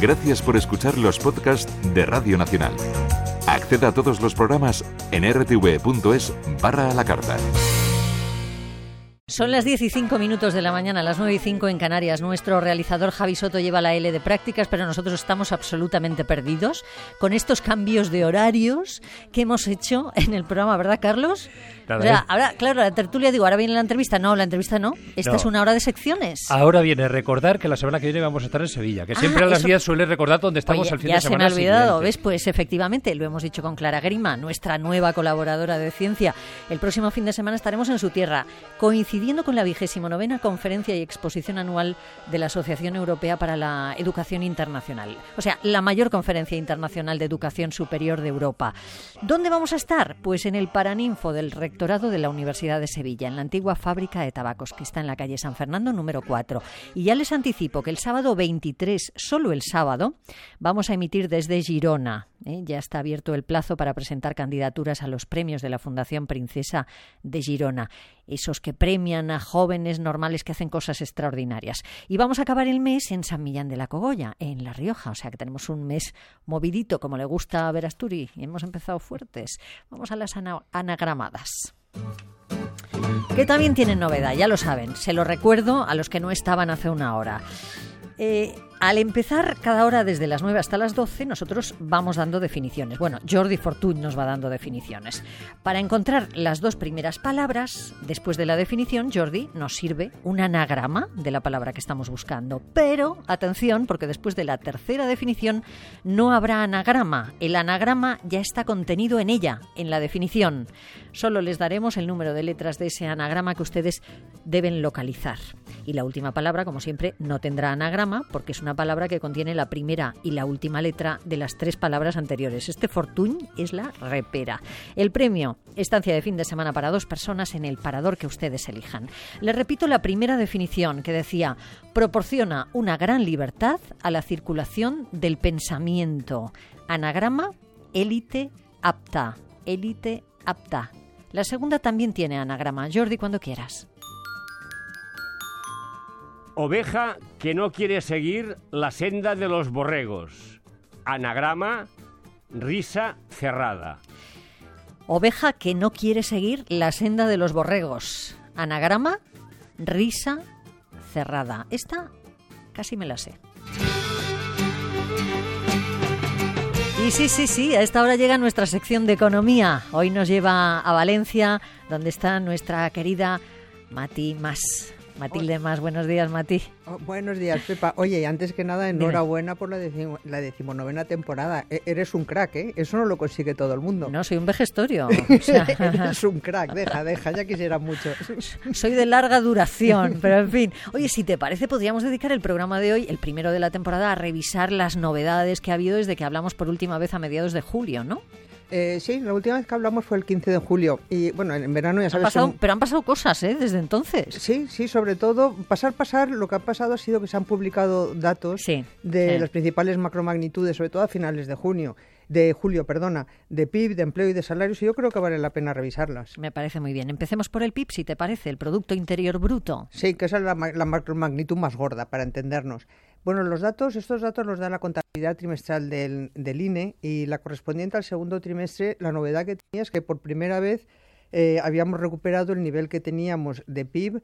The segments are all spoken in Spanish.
Gracias por escuchar los podcasts de Radio Nacional. Acceda a todos los programas en rtv.es/a la carta. Son las 10:05 de la mañana, las 9:05 en Canarias. Nuestro realizador Javi Soto lleva la L de prácticas, pero nosotros estamos absolutamente perdidos con estos cambios de horarios que hemos hecho en el programa, ¿verdad, Carlos? Claro, o sea, ahora, claro, la tertulia, digo, ahora viene la entrevista. No, la entrevista no. Esta es una hora de secciones. Ahora viene recordar que la semana que viene vamos a estar en Sevilla, que siempre a las 10 suele recordar dónde estamos el fin de semana. Ya se me ha olvidado, ¿ves? Pues efectivamente, lo hemos dicho con Clara Grima, nuestra nueva colaboradora de ciencia. El próximo fin de semana estaremos en su tierra, coincidiendo con la 29ª Conferencia y Exposición Anual de la Asociación Europea para la Educación Internacional. O sea, la mayor conferencia internacional de educación superior de Europa. ¿Dónde vamos a estar? Pues en el Paraninfo del Rectorado de la Universidad de Sevilla, en la antigua fábrica de tabacos, que está en la calle San Fernando, número 4. Y ya les anticipo que el sábado 23, solo el sábado, vamos a emitir desde Girona. Ya está abierto el plazo para presentar candidaturas a los premios de la Fundación Princesa de Girona, esos que premian a jóvenes normales que hacen cosas extraordinarias. Y vamos a acabar el mes en San Millán de la Cogolla, en La Rioja, o sea que tenemos un mes movidito, como le gusta a Verasturi, y hemos empezado fuertes. Vamos a las anagramadas, que también tienen novedad, ya lo saben, se lo recuerdo a los que no estaban hace una hora. Al empezar cada hora desde las 9 hasta las 12, nosotros vamos dando definiciones. Bueno, Jordi Fortuny nos va dando definiciones. Para encontrar las dos primeras palabras, después de la definición, Jordi nos sirve un anagrama de la palabra que estamos buscando. Pero, atención, porque después de la tercera definición no habrá anagrama. El anagrama ya está contenido en ella, en la definición. Solo les daremos el número de letras de ese anagrama que ustedes deben localizar. Y la última palabra, como siempre, no tendrá anagrama porque es una palabra que contiene la primera y la última letra de las tres palabras anteriores. Este Fortuny es la repera. El premio, estancia de fin de semana para 2 personas en el parador que ustedes elijan. Les repito la primera definición que decía: proporciona una gran libertad a la circulación del pensamiento. Anagrama, élite apta. Élite apta. La segunda también tiene anagrama. Jordi, cuando quieras. Oveja que no quiere seguir la senda de los borregos. Anagrama, risa cerrada. Oveja que no quiere seguir la senda de los borregos. Anagrama, risa cerrada. Esta casi me la sé. Y sí, a esta hora llega nuestra sección de economía. Hoy nos lleva a Valencia, donde está nuestra querida Mati Mas. Matilde Mas, buenos días, Mati. Buenos días, Pepa. Oye, antes que nada, enhorabuena por la 19ª temporada. Eres un crack, ¿eh? Eso no lo consigue todo el mundo. No, soy un vejestorio. O sea... Eres un crack, deja, ya quisiera mucho. Soy de larga duración, pero en fin. Oye, si te parece, podríamos dedicar el programa de hoy, el primero de la temporada, a revisar las novedades que ha habido desde que hablamos por última vez a mediados de julio, ¿no? Sí, la última vez que hablamos fue el 15 de julio y bueno, en verano ya sabes... Pero han pasado cosas, desde entonces. Sí, sobre todo, lo que ha pasado ha sido que se han publicado datos de las principales macromagnitudes, sobre todo a finales de julio, de PIB, de empleo y de salarios, y yo creo que vale la pena revisarlas. Me parece muy bien. Empecemos por el PIB, si te parece, el Producto Interior Bruto. Sí, que esa es la macromagnitud más gorda, para entendernos. Bueno, estos datos los da la contabilidad trimestral del INE, y la correspondiente al segundo trimestre, la novedad que tenía es que por primera vez habíamos recuperado el nivel que teníamos de PIB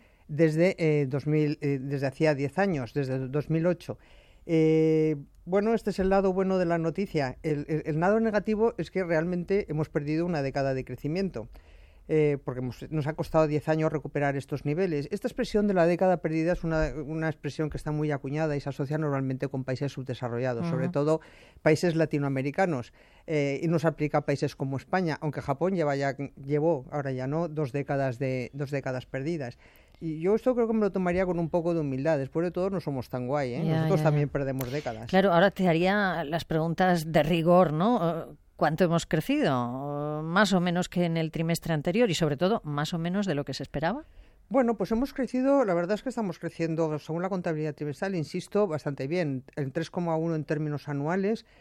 desde hacía 10 años, desde 2008. Bueno, este es el lado bueno de la noticia. El lado negativo es que realmente hemos perdido una década de crecimiento. Porque nos ha costado 10 años recuperar estos niveles. Esta expresión de la década perdida es una expresión que está muy acuñada y se asocia normalmente con países subdesarrollados, sobre todo países latinoamericanos, y no se aplica a países como España, aunque Japón llevó, ahora ya no, 2 décadas perdidas. Y yo esto creo que me lo tomaría con un poco de humildad. Después de todo, no somos tan guay, ¿eh? Nosotros también perdemos décadas. Claro, ahora te haría las preguntas de rigor, ¿no? ¿Cuánto hemos crecido? ¿Más o menos que en el trimestre anterior? Y sobre todo, ¿más o menos de lo que se esperaba? Bueno, pues hemos crecido, la verdad es que estamos creciendo, según la contabilidad trimestral, insisto, bastante bien. El 3,1 en términos anuales.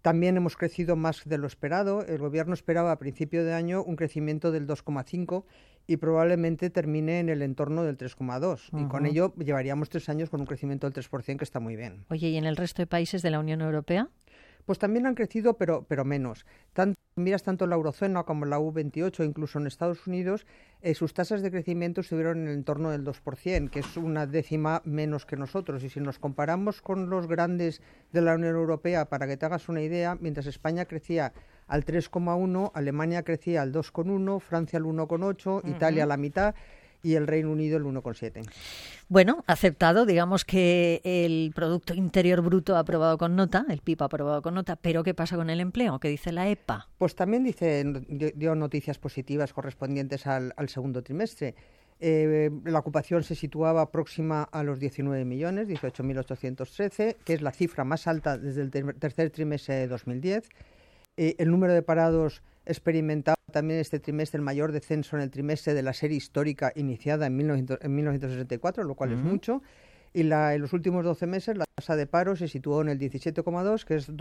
También hemos crecido más de lo esperado. El Gobierno esperaba a principio de año un crecimiento del 2,5 y probablemente termine en el entorno del 3,2. Y con ello llevaríamos 3 años con un crecimiento del 3%, que está muy bien. Oye, ¿y en el resto de países de la Unión Europea? Pues también han crecido, pero menos. Miras tanto la eurozona como la U28, incluso en Estados Unidos, sus tasas de crecimiento estuvieron en el entorno del 2%, que es una décima menos que nosotros. Y si nos comparamos con los grandes de la Unión Europea, para que te hagas una idea, mientras España crecía al 3,1, Alemania crecía al 2,1, Francia al 1,8, Italia a la mitad y el Reino Unido el 1,7. Bueno, aceptado, digamos que el Producto Interior Bruto ha aprobado con nota, el PIB ha aprobado con nota, pero ¿qué pasa con el empleo? ¿Qué dice la EPA? Pues también dio noticias positivas correspondientes al segundo trimestre. La ocupación se situaba próxima a los 19 millones, 18.813, que es la cifra más alta desde el tercer trimestre de 2010. El número de parados experimentaba también este trimestre el mayor descenso en el trimestre de la serie histórica iniciada en 1964, lo cual es mucho. Y en los últimos 12 meses la tasa de paro se situó en el 17,2, que es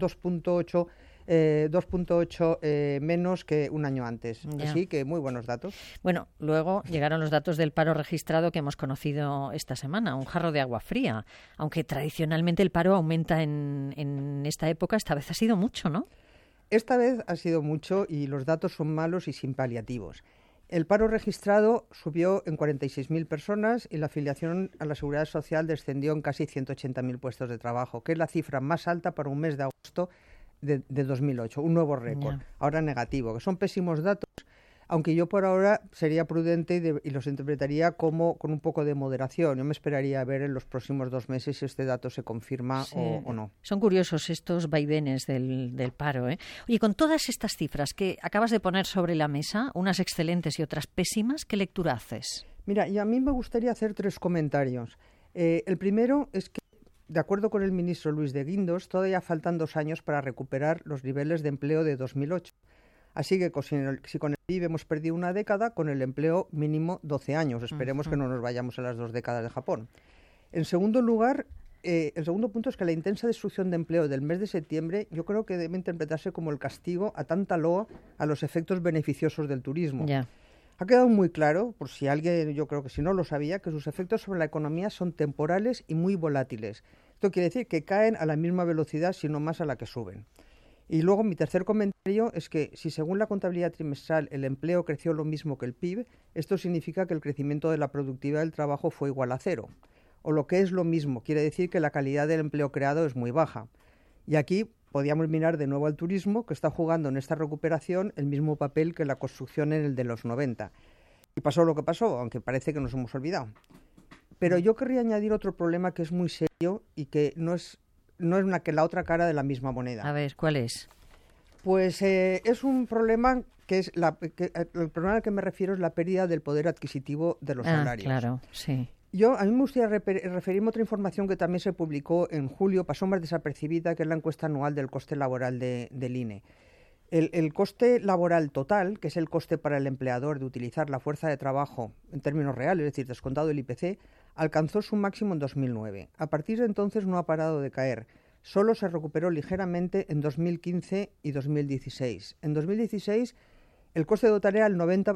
2,8 menos que un año antes. Ya. Así que muy buenos datos. Bueno, luego llegaron los datos del paro registrado que hemos conocido esta semana, un jarro de agua fría. Aunque tradicionalmente el paro aumenta en esta época, esta vez ha sido mucho, ¿no? Esta vez ha sido mucho y los datos son malos y sin paliativos. El paro registrado subió en 46.000 personas y la afiliación a la Seguridad Social descendió en casi 180.000 puestos de trabajo, que es la cifra más alta para un mes de agosto de 2008, un nuevo récord. Yeah. Ahora negativo, que son pésimos datos, aunque yo por ahora sería prudente y los interpretaría como con un poco de moderación. Yo me esperaría a ver en los próximos 2 meses si este dato se confirma o no. Son curiosos estos vaivenes del paro, ¿eh? Oye, con todas estas cifras que acabas de poner sobre la mesa, unas excelentes y otras pésimas, ¿qué lectura haces? Mira, y a mí me gustaría hacer 3 comentarios. El primero es que, de acuerdo con el ministro Luis de Guindos, todavía faltan 2 años para recuperar los niveles de empleo de 2008. Así que si con el PIB hemos perdido una década, con el empleo mínimo 12 años. Esperemos que no nos vayamos a las 2 décadas de Japón. En segundo lugar, el segundo punto es que la intensa destrucción de empleo del mes de septiembre yo creo que debe interpretarse como el castigo a tanta loa a los efectos beneficiosos del turismo. Ya. Ha quedado muy claro, por si alguien, yo creo que si no lo sabía, que sus efectos sobre la economía son temporales y muy volátiles. Esto quiere decir que caen a la misma velocidad, sino más a la que suben. Y luego mi tercer comentario es que si según la contabilidad trimestral el empleo creció lo mismo que el PIB, esto significa que el crecimiento de la productividad del trabajo fue igual a 0. O lo que es lo mismo, quiere decir que la calidad del empleo creado es muy baja. Y aquí podríamos mirar de nuevo al turismo, que está jugando en esta recuperación el mismo papel que la construcción en el de los 90. Y pasó lo que pasó, aunque parece que nos hemos olvidado. Pero yo querría añadir otro problema que es muy serio y que no es que la otra cara de la misma moneda. A ver, ¿cuál es? Pues es un problema que es el problema al que me refiero es la pérdida del poder adquisitivo de los salarios. Claro, sí. A mí me gustaría referirme a otra información que también se publicó en julio, pasó más desapercibida, que es la encuesta anual del coste laboral del INE. El coste laboral total, que es el coste para el empleador de utilizar la fuerza de trabajo en términos reales, es decir, descontado el IPC, alcanzó su máximo en 2009. A partir de entonces no ha parado de caer. Solo se recuperó ligeramente en 2015 y 2016. En 2016 el coste total era el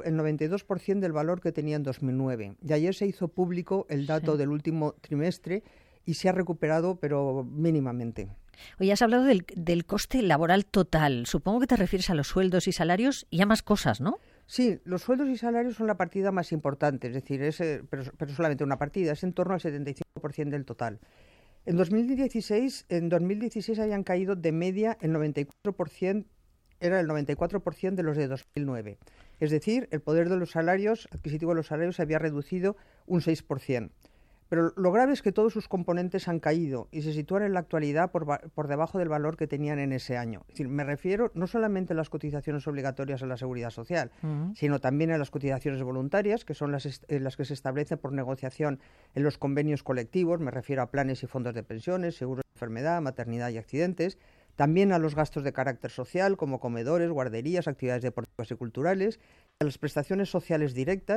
92% del valor que tenía en 2009. Y ayer se hizo público el dato del último trimestre y se ha recuperado, pero mínimamente. Oye, has hablado del coste laboral total. Supongo que te refieres a los sueldos y salarios y a más cosas, ¿no? Sí, los sueldos y salarios son la partida más importante, es decir, pero solamente una partida, es en torno al 75% del total. En 2016 habían caído de media el 94%, era el 94% de los de 2009. Es decir, el poder de los salarios, adquisitivo de los salarios, se había reducido un 6%. Pero lo grave es que todos sus componentes han caído y se sitúan en la actualidad por debajo del valor que tenían en ese año. Es decir, me refiero no solamente a las cotizaciones obligatorias a la Seguridad Social, sino también a las cotizaciones voluntarias, que son las que se establecen por negociación en los convenios colectivos. Me refiero a planes y fondos de pensiones, seguros de enfermedad, maternidad y accidentes. También a los gastos de carácter social, como comedores, guarderías, actividades deportivas y culturales, a las prestaciones sociales directas,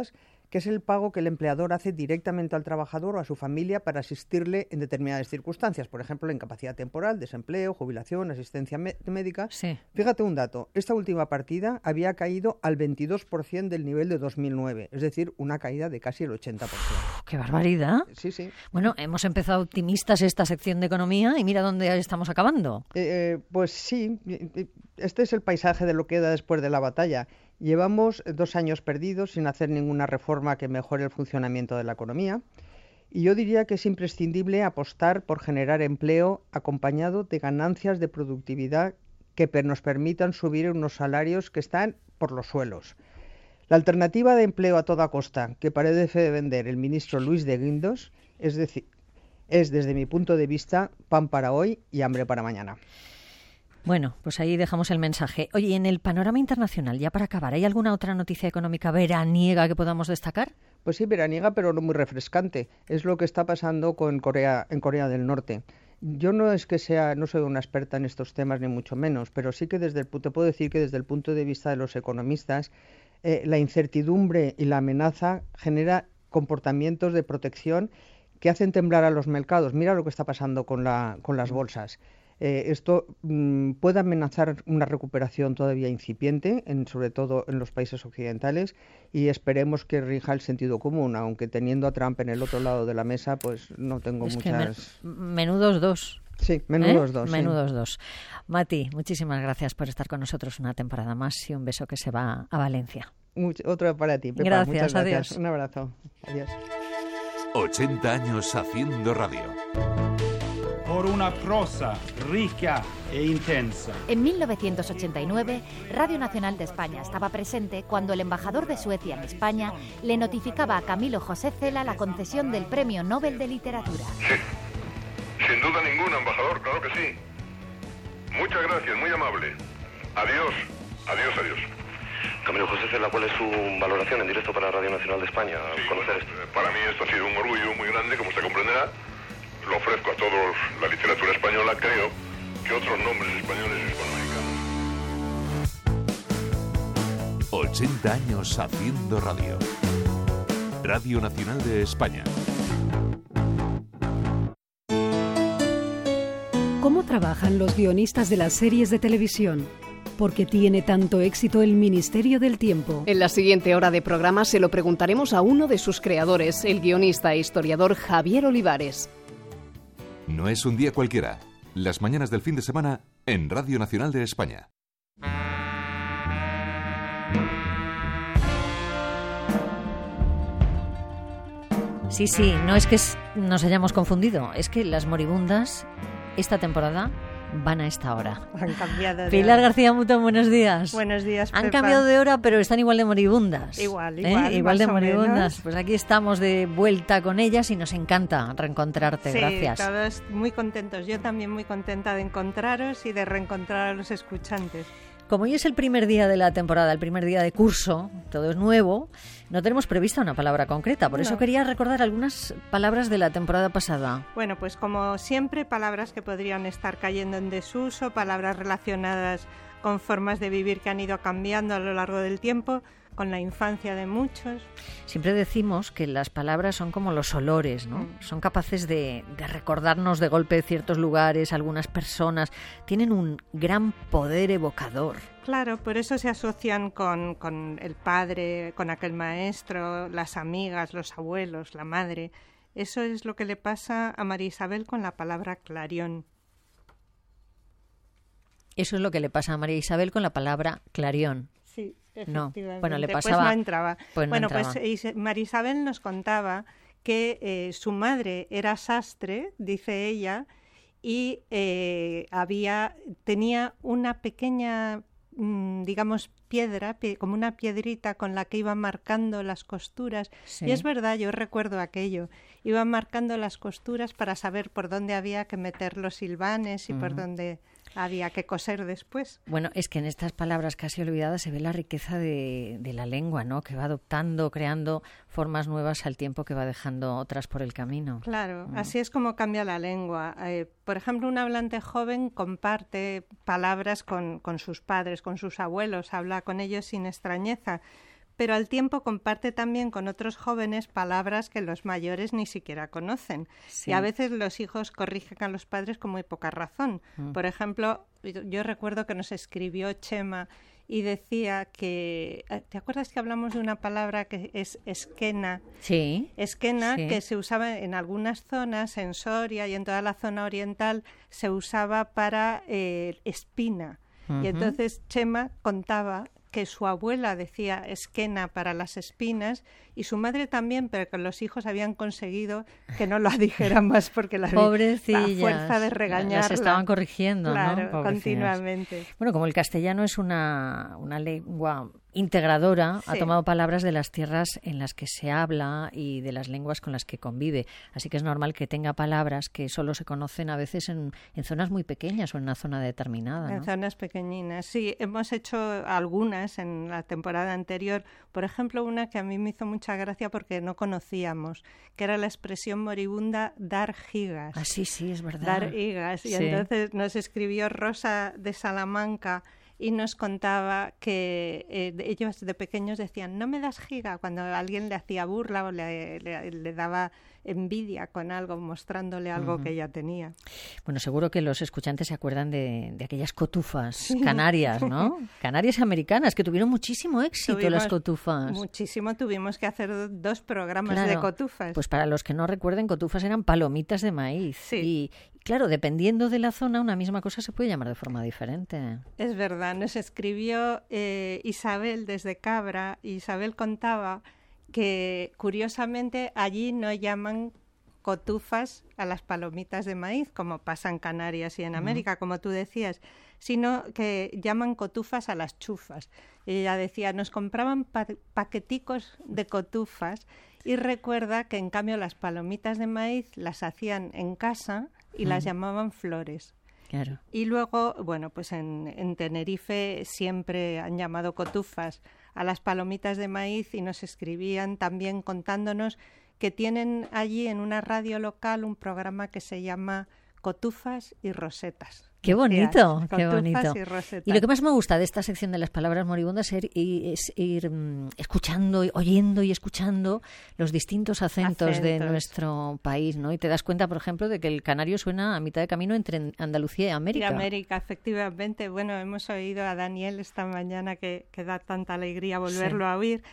que es el pago que el empleador hace directamente al trabajador o a su familia para asistirle en determinadas circunstancias, por ejemplo, la incapacidad temporal, desempleo, jubilación, asistencia médica. Sí. Fíjate un dato, esta última partida había caído al 22% del nivel de 2009, es decir, una caída de casi el 80%. ¡Qué barbaridad! Sí, sí. Bueno, hemos empezado optimistas esta sección de economía y mira dónde estamos acabando. Pues sí, este es el paisaje de lo que queda después de la batalla. Llevamos 2 años perdidos sin hacer ninguna reforma que mejore el funcionamiento de la economía y yo diría que es imprescindible apostar por generar empleo acompañado de ganancias de productividad que nos permitan subir unos salarios que están por los suelos. La alternativa de empleo a toda costa que parece vender el ministro Luis de Guindos es desde mi punto de vista pan para hoy y hambre para mañana. Bueno, pues ahí dejamos el mensaje. Oye, y en el panorama internacional, ya para acabar, ¿hay alguna otra noticia económica veraniega que podamos destacar? Pues sí, veraniega, pero no muy refrescante. Es lo que está pasando en Corea del Norte. Yo no soy una experta en estos temas, ni mucho menos, pero sí que te puedo decir que desde el punto de vista de los economistas, la incertidumbre y la amenaza genera comportamientos de protección que hacen temblar a los mercados. Mira lo que está pasando con las bolsas. Esto puede amenazar una recuperación todavía incipiente, sobre todo en los países occidentales, y esperemos que rija el sentido común, aunque teniendo a Trump en el otro lado de la mesa, pues no tengo muchas... Menudos dos. Sí, menudos dos. Menudos dos. Mati, muchísimas gracias por estar con nosotros una temporada más y un beso que se va a Valencia. Otro para ti, Pepa. Gracias, muchas gracias. Adiós. Un abrazo. Adiós. 80 años haciendo radio. Por una prosa rica e intensa. En 1989, Radio Nacional de España estaba presente cuando el embajador de Suecia en España le notificaba a Camilo José Cela la concesión del Premio Nobel de Literatura. Sí, sin duda ninguna, embajador, claro que sí. Muchas gracias, muy amable. Adiós, adiós, adiós. Camilo José Cela, ¿cuál es su valoración en directo para Radio Nacional de España? Sí, conocer esto. Para mí esto ha sido un orgullo muy grande, como usted comprenderá. Lo ofrezco a todos la literatura española, creo que otros nombres españoles y hispanoamericanos. 80 años haciendo radio. Radio Nacional de España. ¿Cómo trabajan los guionistas de las series de televisión? ¿Por qué tiene tanto éxito el Ministerio del Tiempo? En la siguiente hora de programa se lo preguntaremos a uno de sus creadores, el guionista e historiador Javier Olivares. No es un día cualquiera. Las mañanas del fin de semana en Radio Nacional de España. Sí, no es que nos hayamos confundido, es que las moribundas esta temporada van a esta hora. Han cambiado de Pilar hora. García Mutón, buenos días. Buenos días, Pepa. Han cambiado de hora, pero están igual de moribundas. Igual de moribundas. Pues aquí estamos de vuelta con ellas y nos encanta reencontrarte. Sí, gracias. Todos muy contentos. Yo también muy contenta de encontraros y de reencontrar a los escuchantes. Como hoy es el primer día de la temporada, el primer día de curso, todo es nuevo, no tenemos prevista una palabra concreta. Por eso quería recordar algunas palabras de la temporada pasada. Bueno, pues como siempre, palabras que podrían estar cayendo en desuso, palabras relacionadas con formas de vivir que han ido cambiando a lo largo del tiempo, con la infancia de muchos. Siempre decimos que las palabras son como los olores, ¿no? Son capaces de recordarnos de golpe ciertos lugares, algunas personas. Tienen un gran poder evocador. Claro, por eso se asocian con el padre, con aquel maestro, las amigas, los abuelos, la madre. Eso es lo que le pasa a María Isabel con la palabra clarión. Eso es lo que le pasa a María Isabel con la palabra clarión. Sí, no. efectivamente. Bueno, le pasaba. Pues no entraba. Pues no entraba. Pues María Isabel nos contaba que su madre era sastre, dice ella, y tenía una pequeña, digamos, piedra, como una piedrita con la que iba marcando las costuras. Sí. Y es verdad, yo recuerdo aquello. Iba marcando las costuras para saber por dónde había que meter los hilvanes y por dónde había que coser después. Bueno, es que en estas palabras casi olvidadas se ve la riqueza de la lengua, ¿no? Que va adoptando, creando formas nuevas al tiempo que va dejando otras por el camino. Claro, así es como cambia la lengua. Por ejemplo, un hablante joven comparte palabras con sus padres, con sus abuelos, habla con ellos sin extrañeza. pero al tiempo comparte también con otros jóvenes palabras que los mayores ni siquiera conocen. Sí. Y a veces los hijos corrigen a los padres con muy poca razón. Por ejemplo, yo recuerdo que nos escribió Chema y decía que... ¿Te acuerdas que hablamos de una palabra que es esquena? Sí. Esquena, sí. Que se usaba en algunas zonas, en Soria y en toda la zona oriental, se usaba para espina. Y entonces Chema contaba que su abuela decía esquena para las espinas y su madre también, pero que los hijos habían conseguido que no lo dijeran más porque la fuerza de regañarla. Las estaban corrigiendo, claro, ¿no? Continuamente. Bueno, como el castellano es una lengua integradora, sí. Ha tomado palabras de las tierras en las que se habla y de las lenguas con las que convive. Así que es normal que tenga palabras que solo se conocen a veces en zonas muy pequeñas o en una zona determinada, ¿no? En zonas pequeñinas, sí. Hemos hecho algunas en la temporada anterior. Por ejemplo, una que a mí me hizo mucha gracia porque no conocíamos, que era la expresión moribunda dar gigas. Ah, sí, es verdad. Dar gigas. Y sí. Entonces nos escribió Rosa de Salamanca y nos contaba que ellos de pequeños decían, no me das giga, cuando alguien le hacía burla o le daba envidia con algo, mostrándole algo que ella tenía. Bueno, seguro que los escuchantes se acuerdan de aquellas cotufas canarias, ¿no? Canarias americanas, que tuvieron muchísimo éxito las cotufas. Muchísimo, tuvimos que hacer 2 programas de cotufas. Pues para los que no recuerden, cotufas eran palomitas de maíz. Sí. Y claro, dependiendo de la zona, una misma cosa se puede llamar de forma diferente. Es verdad, nos escribió Isabel desde Cabra, y Isabel contaba que curiosamente allí no llaman cotufas a las palomitas de maíz, como pasa en Canarias y en América, como tú decías, sino que llaman cotufas a las chufas. Y ella decía, nos compraban paqueticos de cotufas, y recuerda que en cambio las palomitas de maíz las hacían en casa y las llamaban flores. Claro. Y luego, bueno, pues en Tenerife siempre han llamado cotufas a las palomitas de maíz, y nos escribían también contándonos que tienen allí en una radio local un programa que se llama Cotufas y Rosetas. ¡Qué bonito! ¡Qué bonito! Y lo que más me gusta de esta sección de las palabras moribundas es ir escuchando, oyendo y escuchando los distintos acentos de nuestro país, ¿no? Y te das cuenta, por ejemplo, de que el canario suena a mitad de camino entre Andalucía y América. Y América, efectivamente. Bueno, hemos oído a Daniel esta mañana que da tanta alegría volverlo a oír.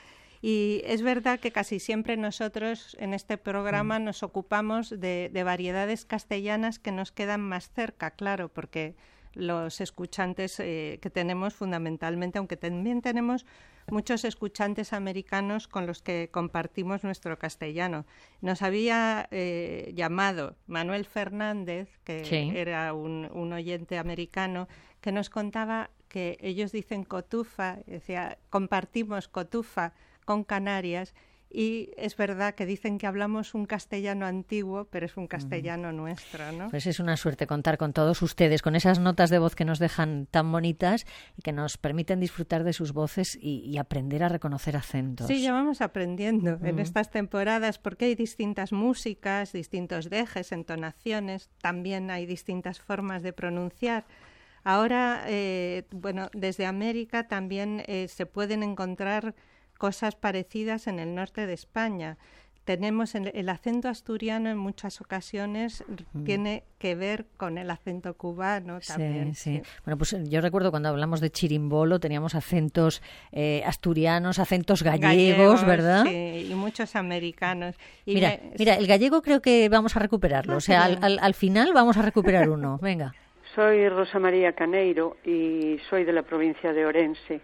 Y es verdad que casi siempre nosotros en este programa nos ocupamos de variedades castellanas que nos quedan más cerca, claro, porque los escuchantes que tenemos fundamentalmente, aunque también tenemos muchos escuchantes americanos con los que compartimos nuestro castellano. Nos había llamado Manuel Fernández, que era un oyente americano, que nos contaba que ellos dicen cotufa, decía, compartimos cotufa con Canarias, y es verdad que dicen que hablamos un castellano antiguo, pero es un castellano nuestro, ¿no? Pues es una suerte contar con todos ustedes, con esas notas de voz que nos dejan tan bonitas y que nos permiten disfrutar de sus voces y aprender a reconocer acentos. Sí, ya vamos aprendiendo en estas temporadas, porque hay distintas músicas, distintos dejes, entonaciones, también hay distintas formas de pronunciar. Ahora, bueno, desde América también se pueden encontrar cosas parecidas en el norte de España. Tenemos el acento asturiano en muchas ocasiones tiene que ver con el acento cubano también. Sí. Bueno, pues yo recuerdo cuando hablamos de chirimbolo teníamos acentos asturianos, acentos gallegos, ¿verdad? Sí, y muchos americanos. Y mira, el gallego creo que vamos a recuperarlo. O sea, al final vamos a recuperar uno. Venga. Soy Rosa María Caneiro y soy de la provincia de Orense.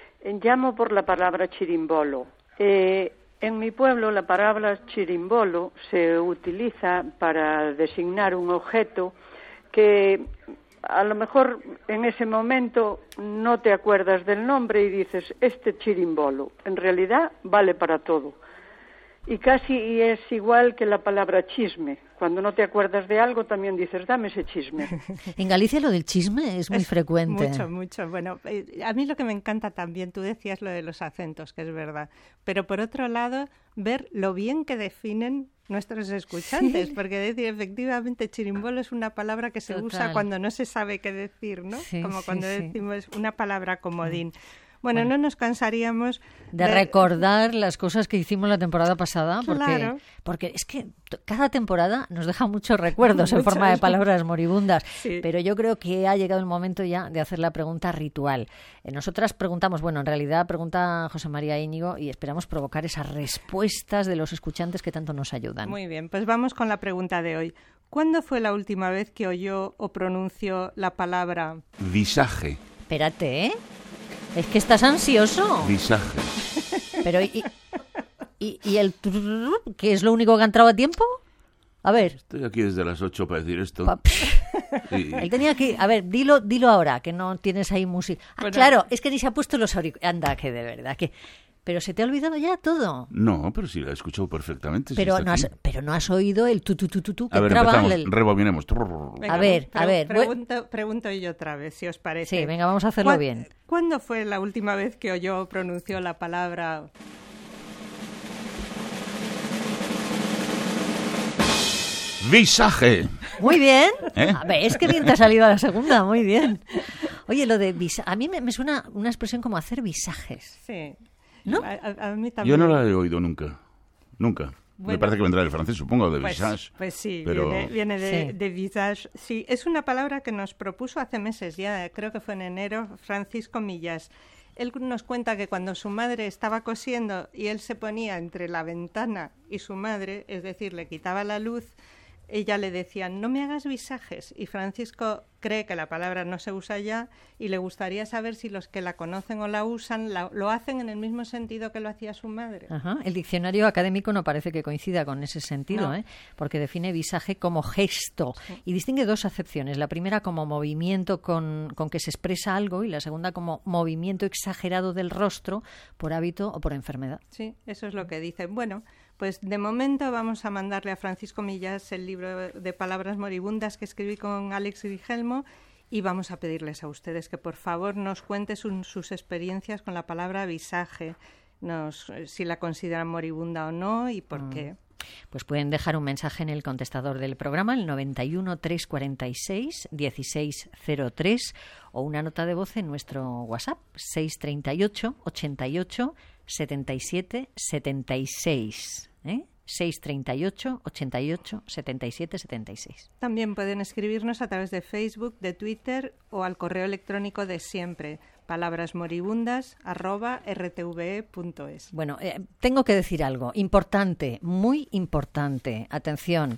Llamo por la palabra chirimbolo. En mi pueblo la palabra chirimbolo se utiliza para designar un objeto que a lo mejor en ese momento no te acuerdas del nombre y dices, este chirimbolo. En realidad vale para todo. Y casi es igual que la palabra chisme. Cuando no te acuerdas de algo, también dices, dame ese chisme. En Galicia lo del chisme es muy frecuente. Mucho. Bueno, a mí lo que me encanta también, tú decías lo de los acentos, que es verdad. Pero por otro lado, ver lo bien que definen nuestros escuchantes. Sí. Porque decir, efectivamente, chirimbolo es una palabra que se usa cuando no se sabe qué decir, ¿no? Sí, como cuando decimos una palabra comodín. Bueno, no nos cansaríamos de recordar las cosas que hicimos la temporada pasada, Claro. porque es que cada temporada nos deja muchos recuerdos en forma de palabras moribundas, Sí. pero yo creo que ha llegado el momento ya de hacer la pregunta ritual. Nosotras preguntamos, bueno, en realidad pregunta José María Íñigo y esperamos provocar esas respuestas de los escuchantes que tanto nos ayudan. Muy bien, pues vamos con la pregunta de hoy. ¿Cuándo fue la última vez que oyó o pronunció la palabra visaje? Espérate, ¿eh? Es que estás ansioso. Visaje. Pero ¿y el trrr, que es lo único que ha entrado a tiempo? A ver. Estoy aquí desde las 8 para decir esto. Él tenía que... A ver, dilo ahora, que no tienes ahí música. Bueno. Claro, es que ni se ha puesto los auriculares. Anda, que de verdad, que... Pero se te ha olvidado ya todo. No, pero sí la he escuchado perfectamente. Pero sí no has oído el tu que a ver, entraba empezamos, rebobinemos. Venga, a ver. Pregunto yo otra vez, si os parece. Sí, venga, vamos a hacerlo bien. ¿Cuándo fue la última vez que oyó o pronunció la palabra... Visaje. Muy bien. ¿Eh? A ver, es que bien te ha salido a la segunda, muy bien. Oye, lo de a mí me suena una expresión como hacer visajes. Sí. ¿No? A mí también. Yo no la he oído nunca. Nunca. Bueno, me parece que vendrá del francés, supongo, de pues, visage. Pues sí, pero... viene de visage. Sí, es una palabra que nos propuso hace meses ya, creo que fue en enero, Francisco Millas. Él nos cuenta que cuando su madre estaba cosiendo y él se ponía entre la ventana y su madre, es decir, le quitaba la luz, ella le decía, no me hagas visajes. Y Francisco cree que la palabra no se usa ya y le gustaría saber si los que la conocen o la usan lo hacen en el mismo sentido que lo hacía su madre. Ajá. El diccionario académico no parece que coincida con ese sentido, No. Porque define visaje como gesto y distingue dos acepciones. La primera como movimiento con que se expresa algo y la segunda como movimiento exagerado del rostro por hábito o por enfermedad. Sí, eso es lo que dicen. Bueno, pues de momento vamos a mandarle a Francisco Millas el libro de palabras moribundas que escribí con Alex Grigelmo y vamos a pedirles a ustedes que por favor nos cuenten sus experiencias con la palabra visaje, si la consideran moribunda o no y por qué. Pues pueden dejar un mensaje en el contestador del programa, el 91 346 1603, o una nota de voz en nuestro WhatsApp, 638 88 77 76. 638 88 77 76. También pueden escribirnos a través de Facebook, de Twitter o al correo electrónico de siempre, palabrasmoribundas@rtve.es. Bueno, tengo que decir algo importante, muy importante. Atención.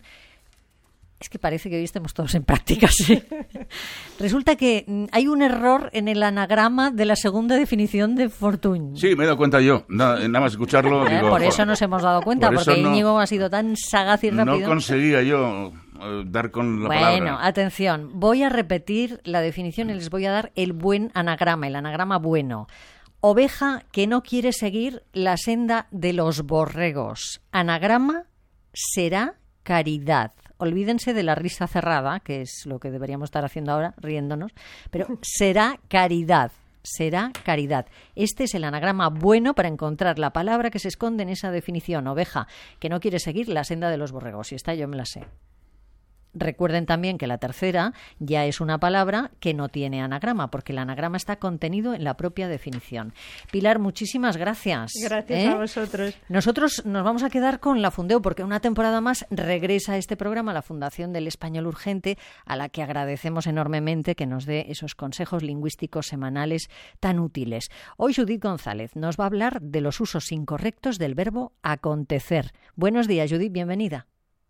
Es que parece que hoy estemos todos en práctica, sí. Resulta que hay un error en el anagrama de la segunda definición de fortune. Sí, me he dado cuenta yo. Nada más escucharlo. Digo, por eso nos hemos dado cuenta, porque Íñigo ha sido tan sagaz y rápido. No conseguía yo dar con la palabra. Bueno, atención. Voy a repetir la definición y les voy a dar el buen anagrama, el anagrama bueno. Oveja que no quiere seguir la senda de los borregos. Anagrama será caridad. Olvídense de la risa cerrada, que es lo que deberíamos estar haciendo ahora, riéndonos, pero será caridad, será caridad. Este es el anagrama bueno para encontrar la palabra que se esconde en esa definición, oveja, que no quiere seguir la senda de los borregos. Y esta yo me la sé. Recuerden también que la tercera ya es una palabra que no tiene anagrama, porque el anagrama está contenido en la propia definición. Pilar, muchísimas gracias. Gracias a vosotros. Nosotros nos vamos a quedar con la Fundeu, porque una temporada más regresa a este programa la Fundación del Español Urgente, a la que agradecemos enormemente que nos dé esos consejos lingüísticos semanales tan útiles. Hoy Judith González nos va a hablar de los usos incorrectos del verbo acontecer. Buenos días, Judith, bienvenida.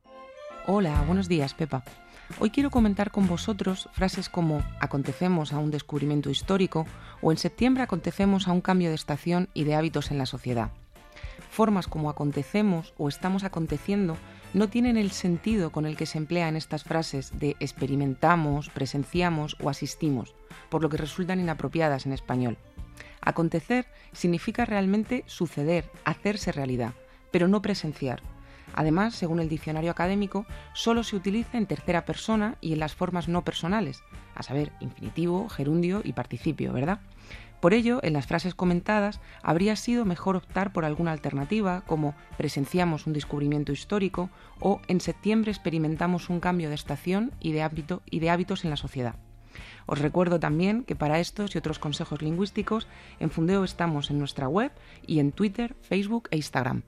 Hola, buenos días, Pepa. Hoy quiero comentar con vosotros frases como acontecemos a un descubrimiento histórico o en septiembre acontecemos a un cambio de estación y de hábitos en la sociedad. Formas como acontecemos o estamos aconteciendo no tienen el sentido con el que se emplea en estas frases de experimentamos, presenciamos o asistimos, por lo que resultan inapropiadas en español. Acontecer significa realmente suceder, hacerse realidad, pero no presenciar. Además, según el diccionario académico, solo se utiliza en tercera persona y en las formas no personales, a saber, infinitivo, gerundio y participio, ¿verdad? Por ello, en las frases comentadas, habría sido mejor optar por alguna alternativa, como presenciamos un descubrimiento histórico o en septiembre experimentamos un cambio de estación y de hábitos en la sociedad. Os recuerdo también que para estos y otros consejos lingüísticos en Fundeo estamos en nuestra web y en Twitter, Facebook e Instagram.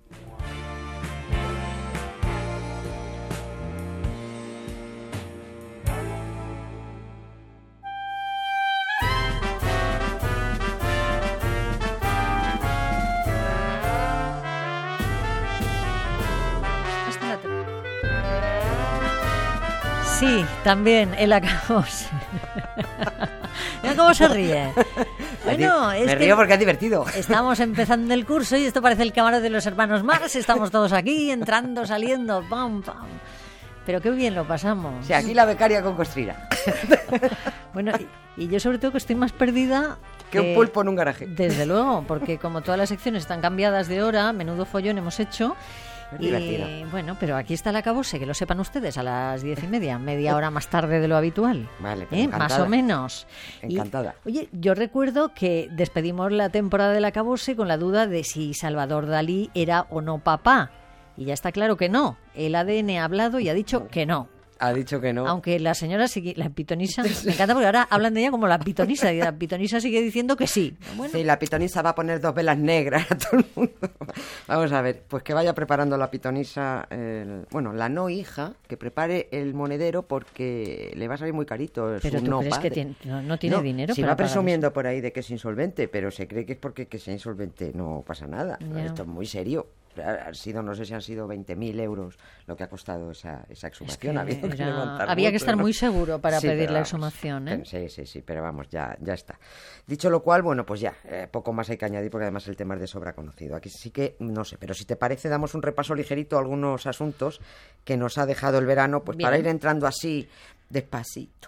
Sí, también el acabose. Mira cómo se ríe. Bueno, me río porque es divertido. Estamos empezando el curso y esto parece el camarote de los hermanos Marx. Estamos todos aquí, entrando, saliendo, pam, pam. Pero qué bien lo pasamos. Sí, aquí la becaria con costrina. Bueno, y yo sobre todo que estoy más perdida... Que un pulpo en un garaje. Desde luego, porque como todas las secciones están cambiadas de hora, menudo follón hemos hecho... Y bueno, pero aquí está el acabose, que lo sepan ustedes, a las 10:30, media hora más tarde de lo habitual. Vale, pues más o menos. Encantada. Oye, yo recuerdo que despedimos la temporada del acabose con la duda de si Salvador Dalí era o no papá. Y ya está claro que no. El ADN ha hablado y ha dicho que no. Ha dicho que no. Aunque la señora sigue, la pitonisa, me encanta porque ahora hablan de ella como la pitonisa, y la pitonisa sigue diciendo que sí. Bueno. Sí, la pitonisa va a poner 2 velas negras a todo el mundo. Vamos a ver, pues que vaya preparando la pitonisa, la no hija, que prepare el monedero porque le va a salir muy carito. Pero tú crees que no tiene dinero. Si va presumiendo por ahí de que es insolvente, pero se cree que es porque que sea insolvente no pasa nada. Ya. Esto es muy serio. No sé si han sido 20.000 euros lo que ha costado esa exhumación. Había que estar muy seguro para pedir la exhumación, ¿eh? Sí, pero vamos, ya está. Dicho lo cual, bueno, pues ya, poco más hay que añadir porque además el tema es de sobra conocido. Aquí sí que, no sé, pero si te parece, damos un repaso ligerito a algunos asuntos que nos ha dejado el verano, pues para ir entrando así, despacito.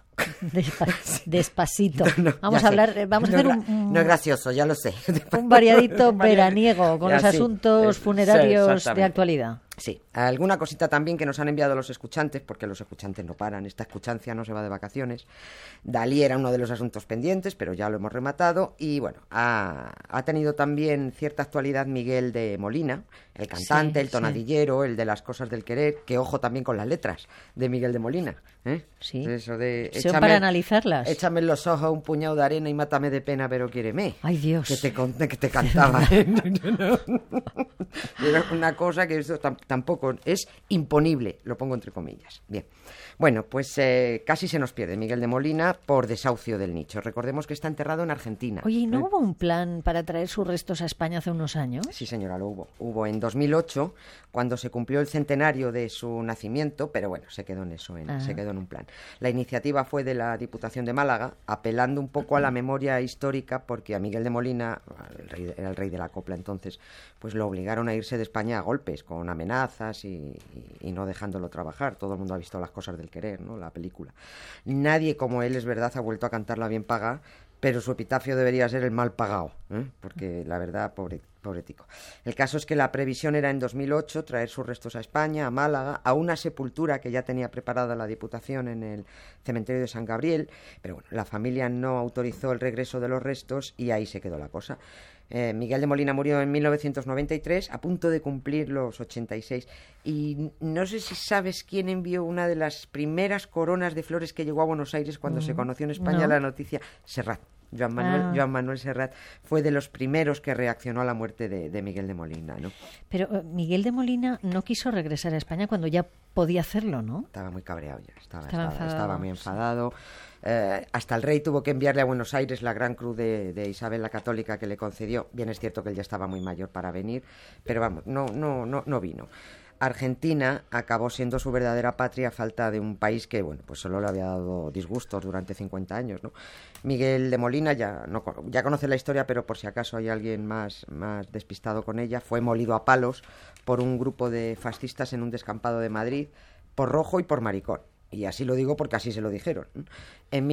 Despacito. Vamos a hablar, vamos a hacer no es gracioso, ya lo sé. Un variadito veraniego con los asuntos funerarios de actualidad. Sí, alguna cosita también que nos han enviado los escuchantes, porque los escuchantes no paran, esta escuchancia no se va de vacaciones. Dalí era uno de los asuntos pendientes, pero ya lo hemos rematado. Y bueno, ha tenido también cierta actualidad Miguel de Molina, el cantante, el tonadillero, el de las cosas del querer, que ojo también con las letras de Miguel de Molina. Sí, eso de para analizarlas. Échame en los ojos un puñado de arena y mátame de pena, pero quiéreme. Ay, Dios. Que te cantaba. Era una cosa que eso tampoco es imponible, lo pongo entre comillas. Bien. Bueno, pues casi se nos pierde Miguel de Molina por desahucio del nicho. Recordemos que está enterrado en Argentina. Oye, ¿y no hubo un plan para traer sus restos a España hace unos años? Sí, señora, lo hubo. Hubo en 2008, cuando se cumplió el centenario de su nacimiento, pero bueno, se quedó en eso, se quedó en un plan. La iniciativa fue de la Diputación de Málaga, apelando un poco a la memoria histórica, porque a Miguel de Molina, era el rey de la copla entonces, pues lo obligaron a irse de España a golpes, con amenazas y no dejándolo trabajar. Todo el mundo ha visto Las cosas del querer, ¿no? La película. Nadie como él, es verdad, ha vuelto a cantarla bien pagada, pero su epitafio debería ser el mal pagado, porque la verdad, pobre tico. El caso es que la previsión era en 2008 traer sus restos a España, a Málaga, a una sepultura que ya tenía preparada la Diputación en el cementerio de San Gabriel, pero bueno, la familia no autorizó el regreso de los restos y ahí se quedó la cosa. Miguel de Molina murió en 1993, a punto de cumplir los 86. Y no sé si sabes quién envió una de las primeras coronas de flores que llegó a Buenos Aires cuando se conoció en España la noticia. Serrat. Joan Manuel Serrat fue de los primeros que reaccionó a la muerte de Miguel de Molina, ¿no? Pero Miguel de Molina no quiso regresar a España cuando ya podía hacerlo, ¿no? Estaba muy cabreado ya, estaba muy enfadado. Hasta el rey tuvo que enviarle a Buenos Aires la Gran Cruz de Isabel la Católica que le concedió. Bien es cierto que él ya estaba muy mayor para venir, pero vamos, no vino. Argentina acabó siendo su verdadera patria a falta de un país que, bueno, pues solo le había dado disgustos durante 50 años, ¿no? Miguel de Molina ya conoce la historia, pero por si acaso hay alguien más despistado con ella, fue molido a palos por un grupo de fascistas en un descampado de Madrid, por rojo y por maricón. Y así lo digo porque así se lo dijeron. En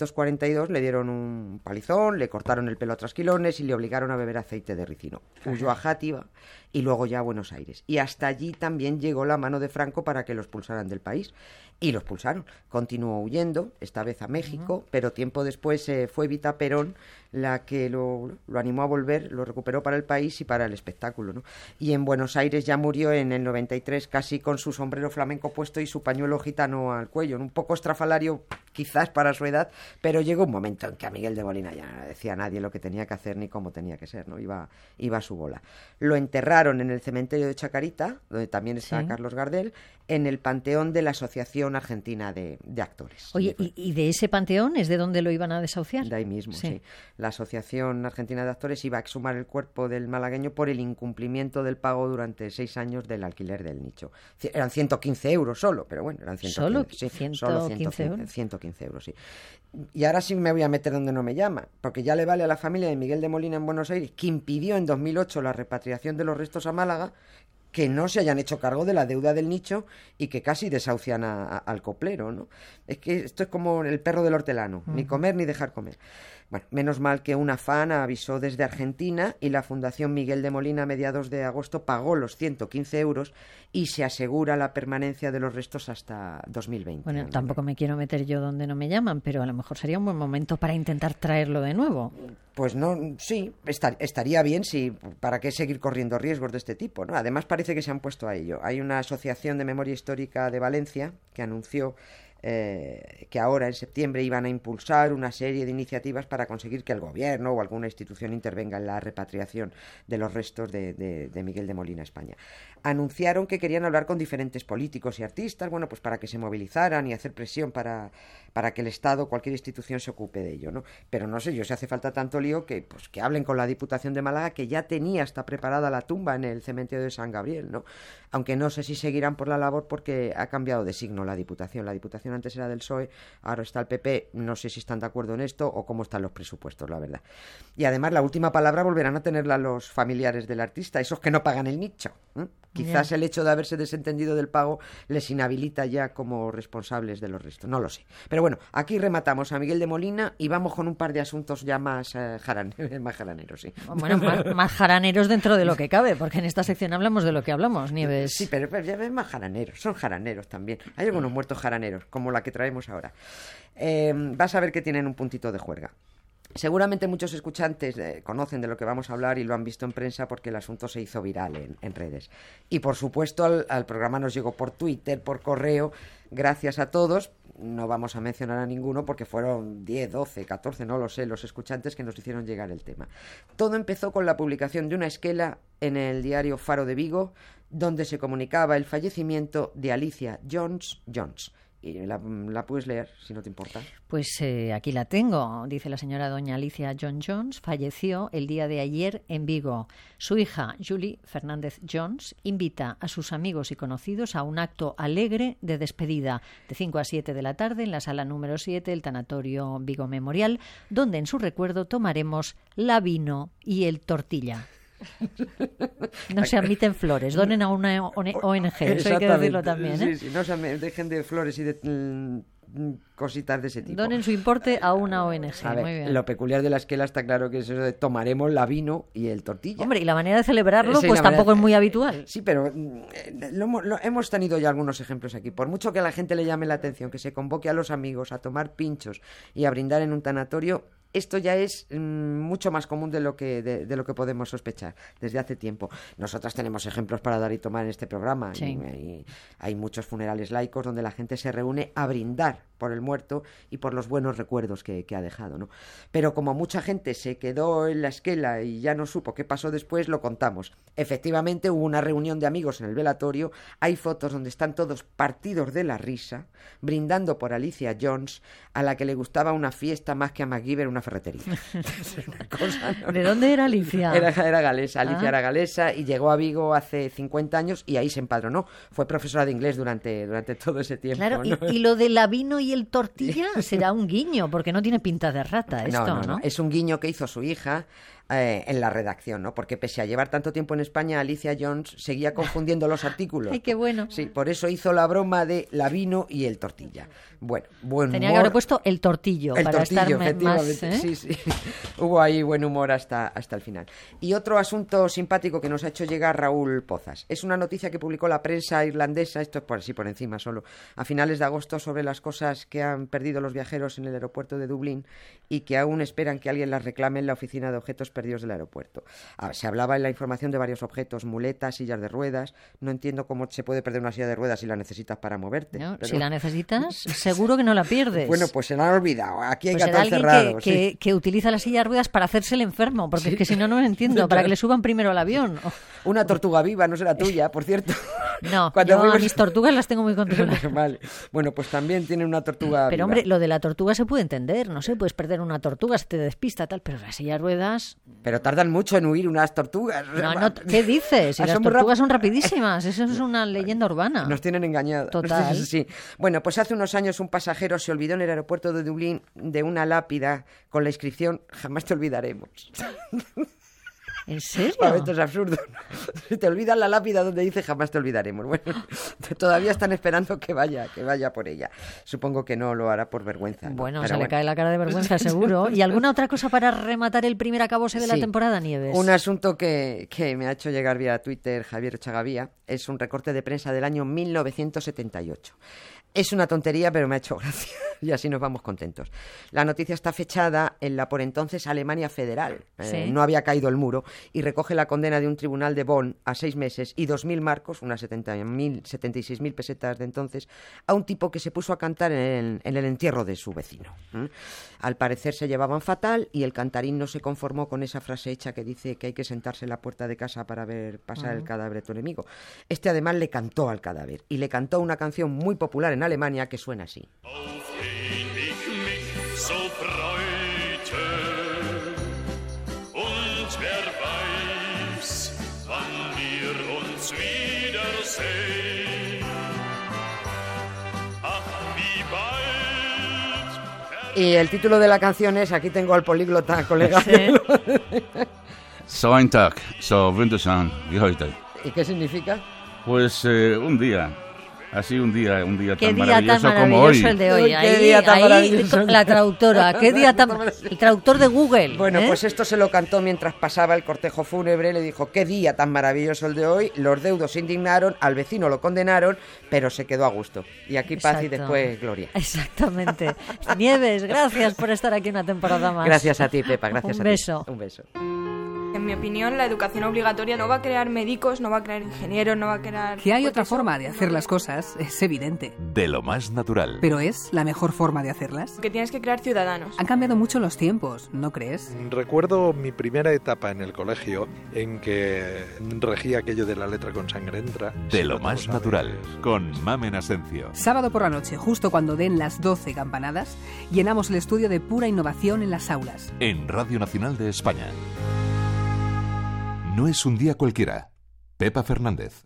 1942 le dieron un palizón, le cortaron el pelo a trasquilones y le obligaron a beber aceite de ricino. Huyó a Játiva y luego ya a Buenos Aires. Y hasta allí también llegó la mano de Franco para que lo expulsaran del país. Y lo expulsaron. Continuó huyendo, esta vez a México, pero tiempo después fue Evita Perón la que lo animó a volver, lo recuperó para el país y para el espectáculo, ¿no? Y en Buenos Aires ya murió en el 93 casi con su sombrero flamenco puesto y su pañuelo gitano al cuello, un poco estrafalario quizás para su edad, pero llegó un momento en que a Miguel de Molina ya no decía a nadie lo que tenía que hacer ni cómo tenía que ser, ¿no? Iba a su bola. Lo enterraron en el cementerio de Chacarita, donde también está Carlos Gardel, en el panteón de la Asociación Argentina de Actores. Oye, ¿y de ese panteón es de donde lo iban a desahuciar? De ahí mismo, sí. La Asociación Argentina de Actores iba a exhumar el cuerpo del malagueño por el incumplimiento del pago durante 6 años del alquiler del nicho. Eran 115 euros solo, pero bueno, eran 115, solo 115 euros, sí. Y ahora sí me voy a meter donde no me llama, porque ya le vale a la familia de Miguel de Molina en Buenos Aires, que impidió en 2008 la repatriación de los restos a Málaga, que no se hayan hecho cargo de la deuda del nicho y que casi desahucian al coplero, ¿no? Es que esto es como el perro del hortelano, ni comer ni dejar comer. Bueno, menos mal que una fan avisó desde Argentina y la Fundación Miguel de Molina a mediados de agosto pagó los 115 euros y se asegura la permanencia de los restos hasta 2020. Bueno, tampoco me quiero meter yo donde no me llaman, pero a lo mejor sería un buen momento para intentar traerlo de nuevo. Pues no, sí, estaría bien, sí, ¿para qué seguir corriendo riesgos de este tipo, ¿no? Además parece que se han puesto a ello. Hay una asociación de memoria histórica de Valencia que anunció que ahora en septiembre iban a impulsar una serie de iniciativas para conseguir que el gobierno o alguna institución intervenga en la repatriación de los restos de Miguel de Molina a España. Anunciaron que querían hablar con diferentes políticos y artistas, bueno, pues para que se movilizaran y hacer presión para que el Estado, cualquier institución se ocupe de ello, ¿no? Pero no sé yo si hace falta tanto lío que hablen con la Diputación de Málaga, que ya tenía hasta preparada la tumba en el cementerio de San Gabriel, ¿no? Aunque no sé si seguirán por la labor porque ha cambiado de signo la Diputación. La Diputación antes era del PSOE, ahora está el PP, no sé si están de acuerdo en esto o cómo están los presupuestos, la verdad. Y además la última palabra volverán a tenerla los familiares del artista, esos que no pagan el nicho, ¿eh? Quizás el hecho de haberse desentendido del pago les inhabilita ya como responsables de los restos, no lo sé. Pero bueno, aquí rematamos a Miguel de Molina y vamos con un par de asuntos ya más jaraneros, sí. Bueno, más jaraneros dentro de lo que cabe, porque en esta sección hablamos de lo que hablamos, Nieves. Sí, pero ya ves, más jaraneros, son jaraneros también. Hay algunos muertos jaraneros, como la que traemos ahora. Vas a ver que tienen un puntito de juerga. Seguramente muchos escuchantes conocen de lo que vamos a hablar y lo han visto en prensa porque el asunto se hizo viral en redes. Y por supuesto al programa nos llegó por Twitter, por correo, gracias a todos. No vamos a mencionar a ninguno porque fueron 10, 12, 14, no lo sé, los escuchantes que nos hicieron llegar el tema. Todo empezó con la publicación de una esquela en el diario Faro de Vigo, donde se comunicaba el fallecimiento de Alicia Jones. Y la puedes leer, si no te importa. Pues aquí la tengo. Dice la señora doña Alicia Jones, falleció el día de ayer en Vigo. Su hija, Julie Fernández Jones, invita a sus amigos y conocidos a un acto alegre de despedida de 5 a 7 de la tarde en la sala número 7 del Tanatorio Vigo Memorial, donde en su recuerdo tomaremos la vino y el tortilla. No se admiten flores, donen a una ONG, eso hay que decirlo también, ¿eh? Sí, no se dejen de flores y de cositas de ese tipo. Donen su importe a una ONG. A ver, muy bien. Lo peculiar de la esquela está claro que es eso de tomaremos la vino y el tortilla. Hombre, y la manera de celebrarlo pues tampoco es muy habitual. Sí, pero hemos tenido ya algunos ejemplos aquí. Por mucho que a la gente le llame la atención que se convoque a los amigos a tomar pinchos y a brindar en un tanatorio, esto ya es mucho más común de lo que podemos sospechar desde hace tiempo. Nosotras tenemos ejemplos para dar y tomar en este programa. Sí. Hay muchos funerales laicos donde la gente se reúne a brindar por el muerto y por los buenos recuerdos que ha dejado, ¿no? Pero como mucha gente se quedó en la esquela y ya no supo qué pasó después, lo contamos. Efectivamente hubo una reunión de amigos en el velatorio, hay fotos donde están todos partidos de la risa, brindando por Alicia Jones, a la que le gustaba una fiesta más que a MacGyver una ferretería. Una cosa, ¿no? ¿De dónde era Alicia? Era galesa, Alicia era galesa y llegó a Vigo hace 50 años y ahí se empadronó. Fue profesora de inglés durante todo ese tiempo. Claro, ¿no? y lo de la vino y el tortilla será un guiño, porque no tiene pinta de rata esto, ¿no? Es un guiño que hizo su hija en la redacción, ¿no? Porque pese a llevar tanto tiempo en España, Alicia Jones seguía confundiendo los artículos. ¡Ay, qué bueno! Sí, por eso hizo la broma de la vino y el tortilla. Bueno, buen Tenía humor. que haber puesto el tortillo, para estar más ¿eh? Sí, sí. Hubo ahí buen humor hasta el final. Y otro asunto simpático que nos ha hecho llegar Raúl Pozas. Es una noticia que publicó la prensa irlandesa, esto es por así por encima solo, a finales de agosto, sobre las cosas que han perdido los viajeros en el aeropuerto de Dublín y que aún esperan que alguien las reclame en la oficina de objetos perdidos del aeropuerto. Se hablaba en la información de varios objetos, muletas, sillas de ruedas. No entiendo cómo se puede perder una silla de ruedas si la necesitas para moverte. No, pero... Si la necesitas, seguro que no la pierdes. Bueno, pues se la han olvidado. Aquí hay pues gatos cerrados. Que utiliza la silla de ruedas para hacerse el enfermo, porque es que si no, no lo entiendo. Para que le suban primero al avión. Una tortuga viva, no será tuya, por cierto. No, yo a mis tortugas las tengo muy controladas. Vale. Bueno, pues también tiene una tortuga Pero viva. Hombre, lo de la tortuga se puede entender. No sé, puedes perder una tortuga, se te despista, tal, pero la silla de ruedas... Pero tardan mucho en huir unas tortugas. No, ¿qué dices? Si las tortugas son rapidísimas. Eso es una leyenda urbana. Nos tienen engañados. Total. Sí. Bueno, pues hace unos años un pasajero se olvidó en el aeropuerto de Dublín de una lápida con la inscripción "Jamás te olvidaremos". ¿En serio? Esto es absurdo. Se te olvida la lápida donde dice "Jamás te olvidaremos". Bueno, todavía están esperando que vaya por ella. Supongo que no lo hará por vergüenza, ¿no? Bueno, le cae la cara de vergüenza, seguro. ¿Y alguna otra cosa para rematar el primer acabose de la temporada, Nieves? Un asunto que me ha hecho llegar vía Twitter Javier Chagavía es un recorte de prensa del año 1978. Es una tontería, pero me ha hecho gracia y así nos vamos contentos. La noticia está fechada en la por entonces Alemania Federal. ¿Sí? No había caído el muro y recoge la condena de un tribunal de Bonn a 6 meses y 2.000 marcos, unas 76.000 pesetas de entonces, a un tipo que se puso a cantar en el entierro de su vecino. Al parecer se llevaban fatal y el cantarín no se conformó con esa frase hecha que dice que hay que sentarse en la puerta de casa para ver pasar el cadáver de tu enemigo. Este además le cantó al cadáver y le cantó una canción muy popular en Alemania que suena así. Y el título de la canción es, aquí tengo al políglota, colega. Sí. So ein Tag, so wunderschön wie heute. ¿Y qué significa? Pues un día. Así un día qué tan día maravilloso tan como maravilloso hoy. el de hoy. Qué día tan maravilloso. La traductora, qué día tan... El traductor de Google. Bueno, pues esto se lo cantó mientras pasaba el cortejo fúnebre, le dijo, qué día tan maravilloso el de hoy, los deudos se indignaron, al vecino lo condenaron, pero se quedó a gusto. Y aquí paz y después gloria. Exactamente. Nieves, gracias por estar aquí una temporada más. Gracias a ti, Pepa, gracias a ti. Un beso. En mi opinión, la educación obligatoria no va a crear médicos, no va a crear ingenieros, no va a crear... Que hay otra forma de hacer las cosas es evidente. De lo más natural. ¿Pero es la mejor forma de hacerlas? Que tienes que crear ciudadanos. Han cambiado mucho los tiempos, ¿no crees? Recuerdo mi primera etapa en el colegio en que regía aquello de la letra con sangre entra. De lo más natural, con Mamen Asencio. Sábado por la noche, justo cuando den las 12 campanadas, llenamos el estudio de pura innovación en las aulas. En Radio Nacional de España. No es un día cualquiera. Pepa Fernández.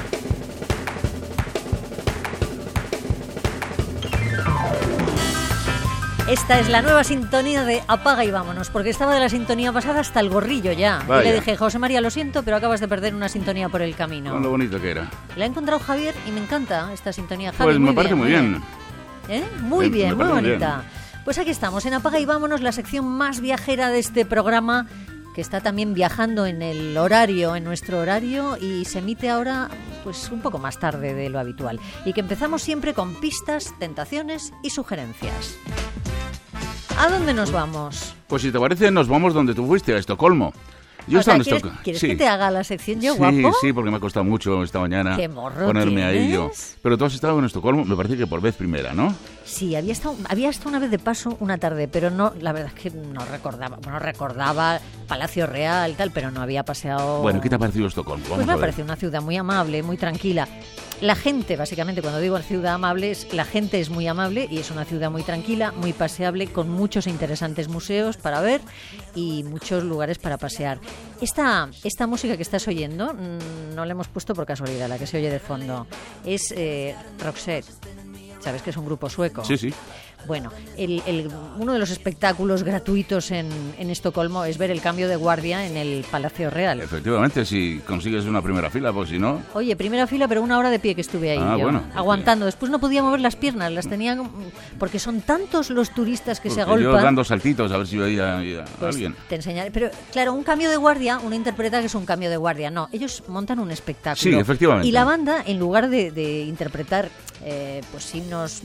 Esta es la nueva sintonía de Apaga y Vámonos, porque estaba de la sintonía pasada hasta el gorrillo ya. Vaya. Y le dije, José María, lo siento, pero acabas de perder una sintonía por el camino. Con lo bonito que era. La ha encontrado Javier y me encanta esta sintonía. Javi, Pues me parece muy bien. Muy bien, muy parece muy bonita. Pues aquí estamos, en Apaga y Vámonos, la sección más viajera de este programa, que está también viajando en el horario, en nuestro horario, y se emite ahora pues un poco más tarde de lo habitual. Y que empezamos siempre con pistas, tentaciones y sugerencias. ¿A dónde nos vamos? Pues si te parece, nos vamos donde tú fuiste, a Estocolmo. ¿Quieres que te haga la sección yo, guapo? Sí, porque me ha costado mucho esta mañana Qué morro ponerme tienes. ahí yo. Pero tú has estado en Estocolmo, me parece que por vez primera, ¿no? Sí, había estado una vez de paso una tarde, pero no, la verdad es que no recordaba. Bueno, recordaba Palacio Real y tal, pero no había paseado... Bueno, ¿qué te ha parecido Estocolmo? Pues me ha parecido una ciudad muy amable, muy tranquila. La gente, básicamente, cuando digo ciudad amable, la gente es muy amable y es una ciudad muy tranquila, muy paseable, con muchos e interesantes museos para ver y muchos lugares para pasear. Esta música que estás oyendo, no la hemos puesto por casualidad, la que se oye de fondo, es Roxette. ¿Sabes que es un grupo sueco? Sí, sí. Bueno, uno de los espectáculos gratuitos en Estocolmo es ver el cambio de guardia en el Palacio Real. Efectivamente, si consigues una primera fila, pues si no... Oye, primera fila, pero 1 hora de pie que estuve ahí yo, bueno, aguantando. Después no podía mover las piernas, las tenía... Porque son tantos los turistas que se agolpan. Yo dando saltitos a ver si veía a alguien. Te enseñaré. Pero claro, un cambio de guardia, uno interpreta que es un cambio de guardia. No, ellos montan un espectáculo. Sí, efectivamente. Y la banda, en lugar de interpretar pues himnos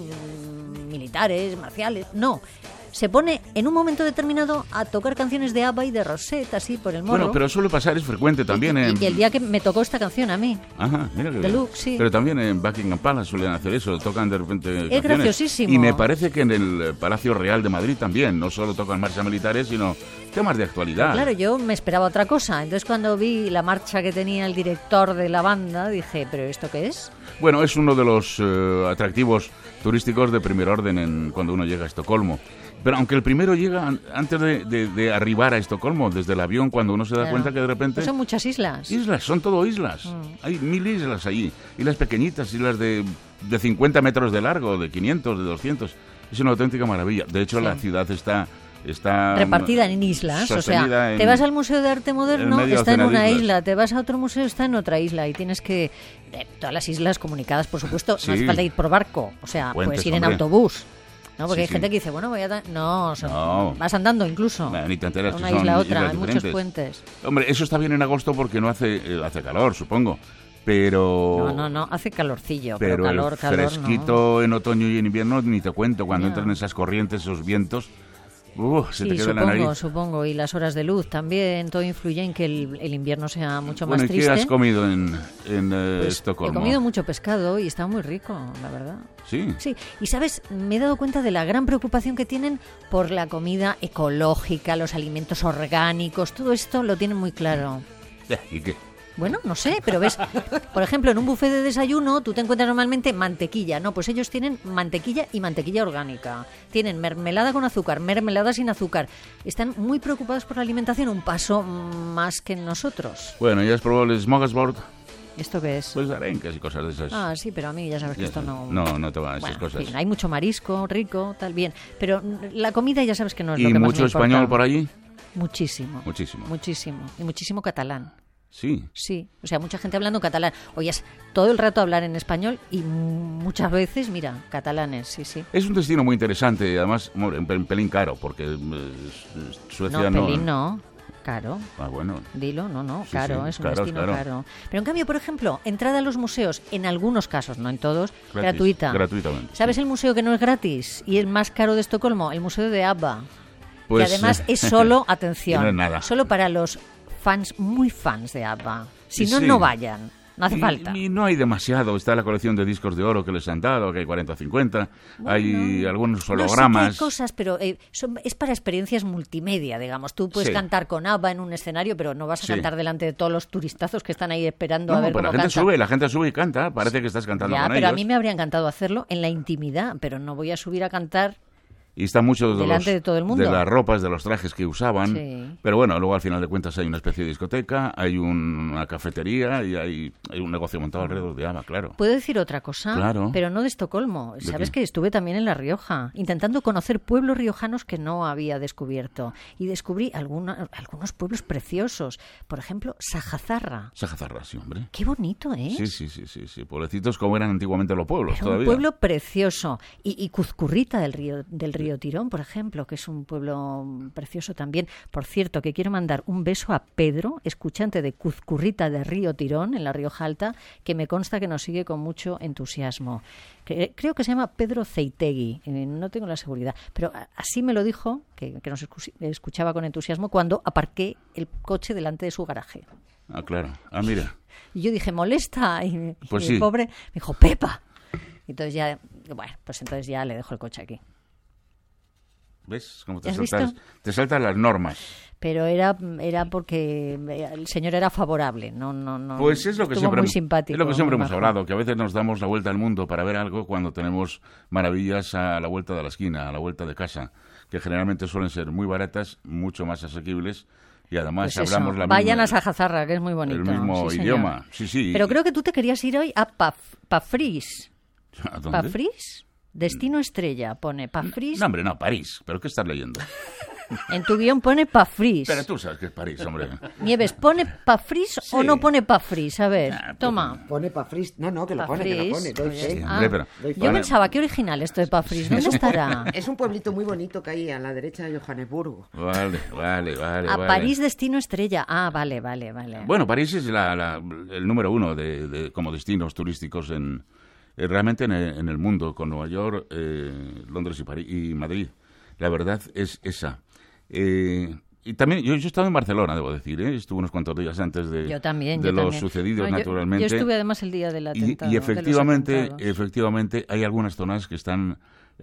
militares, marciales, no. Se pone en un momento determinado a tocar canciones de ABBA y de Rosette, así por el morro. Bueno, pero suele pasar, es frecuente también. Y el día que me tocó esta canción a mí. Ajá, mira que Deluxe, sí. Pero también en Buckingham Palace suelen hacer eso, tocan de repente canciones. Es graciosísimo. Y me parece que en el Palacio Real de Madrid también, no solo tocan marchas militares, sino temas de actualidad. Claro, yo me esperaba otra cosa. Entonces cuando vi la marcha que tenía el director de la banda, dije, ¿pero esto qué es? Bueno, es uno de los atractivos turísticos de primer orden cuando uno llega a Estocolmo. Pero aunque el primero llega antes de arribar a Estocolmo, desde el avión, cuando uno se da cuenta que de repente... Pues son muchas islas. Islas, son todo islas. Hay 1000 islas allí. Islas pequeñitas, islas de 50 metros de largo, de 500, de 200. Es una auténtica maravilla. De hecho, la ciudad está repartida en islas, o sea, te vas al Museo de Arte Moderno, está en una isla, te vas a otro museo, está en otra isla, y tienes que... todas las islas comunicadas, por supuesto, no hace falta ir por barco, o sea, puedes ir en autobús. No, porque hay gente que dice, bueno, voy a... No, vas andando incluso. Ni te enteras, una isla a otra, hay muchos puentes. Hombre, eso está bien en agosto porque no hace calor, supongo. Pero... No, hace calorcillo, pero calor, fresquito no. En otoño y en invierno ni te cuento, cuando entran esas corrientes, esos vientos... se te queda la nariz. Supongo, y las horas de luz también, todo influye en que el invierno sea mucho más triste. ¿Qué has comido en Estocolmo? He comido mucho pescado y está muy rico, la verdad. ¿Sí? Sí, y sabes, me he dado cuenta de la gran preocupación que tienen por la comida ecológica, los alimentos orgánicos, todo esto lo tienen muy claro. ¿Y qué? Bueno, no sé, pero ves, por ejemplo, en un buffet de desayuno tú te encuentras normalmente mantequilla, no, pues ellos tienen mantequilla y mantequilla orgánica, tienen mermelada con azúcar, mermelada sin azúcar, están muy preocupados por la alimentación, un paso más que nosotros. Bueno, ¿ya has probado el smorgasbord? ¿Esto qué es? Pues arencas y cosas de esas. Ah, sí, pero a mí ya sabes que esto no... No te van esas cosas. En fin, hay mucho marisco, rico, tal, bien, pero la comida ya sabes que no es lo que más me importa. ¿Y mucho español por allí? Muchísimo. Y muchísimo catalán. Sí, o sea, mucha gente hablando catalán. Oyes todo el rato hablar en español y muchas veces, mira, catalanes, sí. Es un destino muy interesante, además, un pelín caro, porque Suecia no... Caro. Ah, bueno. Dilo, no, sí, caro, es un destino caro. Pero en cambio, por ejemplo, entrada a los museos, en algunos casos, no en todos, gratuitamente. ¿Sabes el museo que no es gratis y el más caro de Estocolmo? El museo de ABBA. Pues, que además es solo, atención, no es nada. Solo para los fans, muy fans de ABBA. Si no vayan. No hace falta. Y no hay demasiado. Está la colección de discos de oro que les han dado, que hay 40 o 50. Bueno, hay algunos hologramas. No sé qué cosas, pero es para experiencias multimedia, digamos. Tú puedes cantar con ABBA en un escenario, pero no vas a cantar delante de todos los turistazos que están ahí esperando a ver cómo la gente sube y canta. Parece que estás cantando con ellos. Pero a mí me habría encantado hacerlo en la intimidad, pero no voy a subir a cantar... Y está mucho de todo el mundo. De las ropas, de los trajes que usaban. Pero bueno, luego al final de cuentas hay una especie de discoteca, hay una cafetería y hay un negocio montado alrededor de ABBA, claro. ¿Puedo decir otra cosa? Claro. Pero no de Estocolmo. ¿Sabes que estuve también en La Rioja, intentando conocer pueblos riojanos que no había descubierto? Y descubrí algunos pueblos preciosos. Por ejemplo, Sajazarra. Sajazarra, sí, hombre. Qué bonito, ¿eh? Sí. Pueblecitos como eran antiguamente los pueblos. Pero todavía. Un pueblo precioso. Y Cuzcurrita del río Tirón, por ejemplo, que es un pueblo precioso también. Por cierto, que quiero mandar un beso a Pedro, escuchante de Cuzcurrita de Río Tirón, en la Rioja Alta, que me consta que nos sigue con mucho entusiasmo. Creo que se llama Pedro Zeitegui, no tengo la seguridad, pero así me lo dijo, que nos escuchaba con entusiasmo, cuando aparqué el coche delante de su garaje. Ah, claro. Ah, mira. Y yo dije, molesta, y pues el pobre me dijo, Pepa. Entonces ya le dejo el coche aquí. ¿Ves? Como te saltan las normas. Pero era porque el señor era favorable, no. Pues es lo que siempre muy simpático. Es lo que siempre hemos hablado, que a veces nos damos la vuelta al mundo para ver algo cuando tenemos maravillas a la vuelta de la esquina, a la vuelta de casa, que generalmente suelen ser muy baratas, mucho más asequibles. Y además pues hablamos la vayan a Sajazarra, que es muy bonito. El mismo idioma, sí. Pero creo que tú te querías ir hoy a Pafrís. ¿A dónde? ¿Pafrís? Destino estrella, pone Pafris. No, hombre, no, París. ¿Pero qué estás leyendo? En tu guión pone Pafris. Pero tú sabes que es París, hombre. Nieves, ¿pone Pafris o no pone Pafris? A ver, toma. Pone Pafris. No, que lo Pafris. pone. Doy fe. Sí, hombre, pero... Yo pensaba, qué original esto de Pafris. ¿Dónde estará? Es un pueblito muy bonito que hay a la derecha de Johannesburgo. Vale. París, destino estrella. Ah, vale. Bueno, París es el número 1 de como destinos turísticos realmente en el mundo, con Nueva York, Londres y Madrid. La verdad es esa. Y también, yo he estado en Barcelona, debo decir, estuve unos cuantos días antes de lo sucedido, naturalmente. Yo estuve además el día del atentado. Y efectivamente hay algunas zonas que están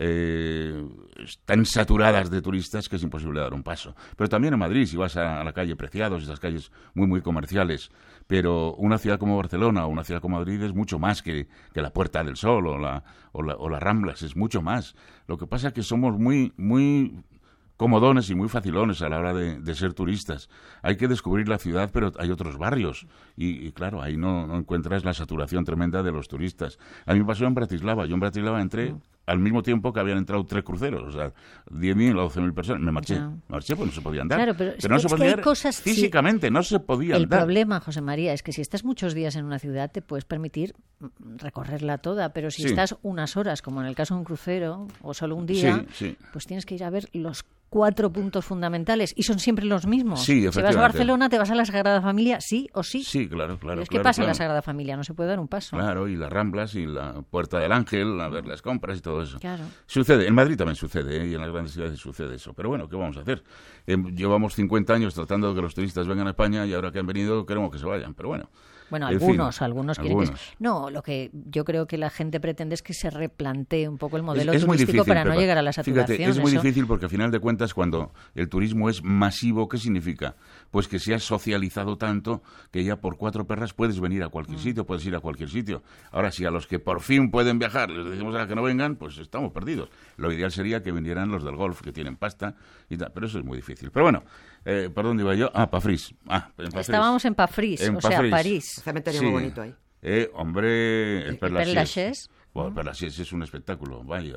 saturadas de turistas que es imposible dar un paso. Pero también en Madrid, si vas a la calle Preciados, esas calles muy, muy comerciales, pero una ciudad como Barcelona o una ciudad como Madrid es mucho más que la Puerta del Sol o las Ramblas, es mucho más. Lo que pasa es que somos muy, muy comodones y muy facilones a la hora de ser turistas. Hay que descubrir la ciudad, pero hay otros barrios. Y claro, ahí no encuentras la saturación tremenda de los turistas. A mí me pasó en Bratislava. Yo en Bratislava entré al mismo tiempo que habían entrado 3 cruceros, o sea, 10.000 o 12.000 personas. Me marché pues no se podía andar. Claro, pero no se podía andar físicamente, no se podía andar. El problema, José María, es que si estás muchos días en una ciudad te puedes permitir recorrerla toda, pero si estás unas horas, como en el caso de un crucero, o solo un día, pues tienes que ir a ver los 4 puntos fundamentales, y son siempre los mismos. Sí, si vas a Barcelona, ¿te vas a la Sagrada Familia, sí o sí? Sí, claro. ¿Qué pasa en la Sagrada Familia? No se puede dar un paso. Claro, y las Ramblas y la Puerta del Ángel, a ver las compras y todo eso. Claro. Sucede, en Madrid también sucede, y en las grandes ciudades sucede eso. Pero bueno, ¿qué vamos a hacer? Llevamos 50 años tratando de que los turistas vengan a España y ahora que han venido queremos que se vayan, pero bueno. Bueno, algunos quieren que... No, lo que yo creo que la gente pretende es que se replantee un poco el modelo turístico difícil, para no llegar a la saturación. Fíjate, es muy difícil porque al final de cuentas cuando el turismo es masivo, ¿qué significa? Pues que se ha socializado tanto que ya por 4 perras puedes venir a cualquier sitio, puedes ir a cualquier sitio. Ahora, si a los que por fin pueden viajar les decimos a que no vengan, pues estamos perdidos. Lo ideal sería que vinieran los del golf, que tienen pasta y tal, pero eso es muy difícil. Pero bueno, ¿por dónde iba yo? Pafris. Estábamos en Pafris, París. Cementerio muy bonito ahí. Hombre, el Père Lachaise. Bueno, el Père Lachaise es un espectáculo. Vaya.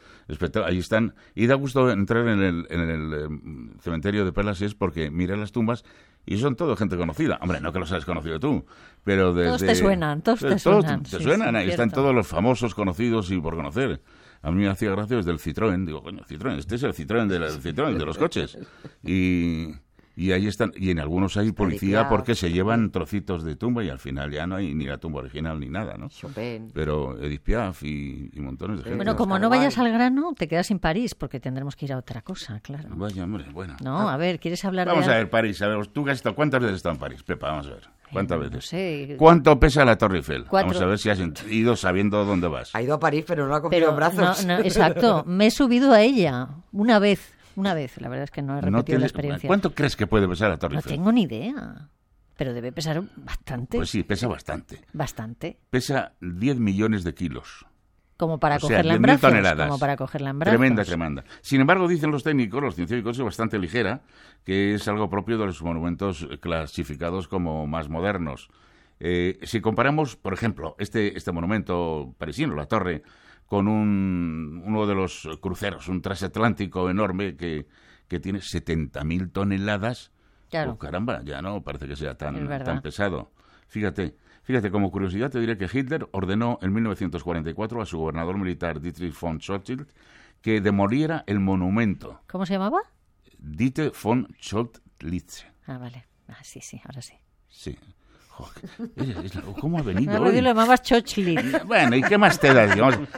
Ahí están. Y da gusto entrar en el cementerio de Père Lachaise porque mira las tumbas y son todo gente conocida. Hombre, no que los hayas conocido tú, pero desde... Todos te suenan. Ahí están todos los famosos conocidos y por conocer. A mí me hacía gracia desde el Citroën. Digo, coño, Citroën, este es el Citroën de los coches. Y ahí están, y en algunos hay policía porque se llevan trocitos de tumba y al final ya no hay ni la tumba original ni nada, ¿no? Chopin. Pero Edith Piaf y montones de gente. Bueno, como no vayas al grano, te quedas sin París porque tendremos que ir a otra cosa, claro. Vaya, hombre, bueno. No, a ver, ¿quieres hablar Vamos a ver, París, a ver, ¿tú cuántas veces has estado en París, Pepa? Vamos a ver. ¿Cuántas veces? No sé. ¿Cuánto pesa la Torre Eiffel? 4. Vamos a ver si has ido sabiendo dónde vas. Ha ido a París, pero no la ha cogido en brazos. No, exacto, me he subido a ella una vez, la verdad es que no he repetido la experiencia. ¿Cuánto crees que puede pesar la Torre Eiffel? No tengo ni idea, pero debe pesar bastante. Pues sí, pesa bastante. Bastante. Pesa 10 millones de kilos. Como para cogerla en brazos. Toneladas. Como para cogerla en brazos. Tremenda. Sin embargo, dicen los técnicos, los científicos, es bastante ligera, que es algo propio de los monumentos clasificados como más modernos. Si comparamos, por ejemplo, este monumento parisino, la torre, con uno de los cruceros, un transatlántico enorme que tiene 70.000 toneladas. Claro. Oh, caramba, ya no parece que sea tan pesado. Fíjate, como curiosidad te diré que Hitler ordenó en 1944 a su gobernador militar Dietrich von Churchill que demoliera el monumento. ¿Cómo se llamaba? Dietrich von Churchill. Ah, vale. Sí, ahora sí. Sí. ¿Cómo ha venido hoy? Lo llamabas Churchill. Bueno, ¿y qué más te da?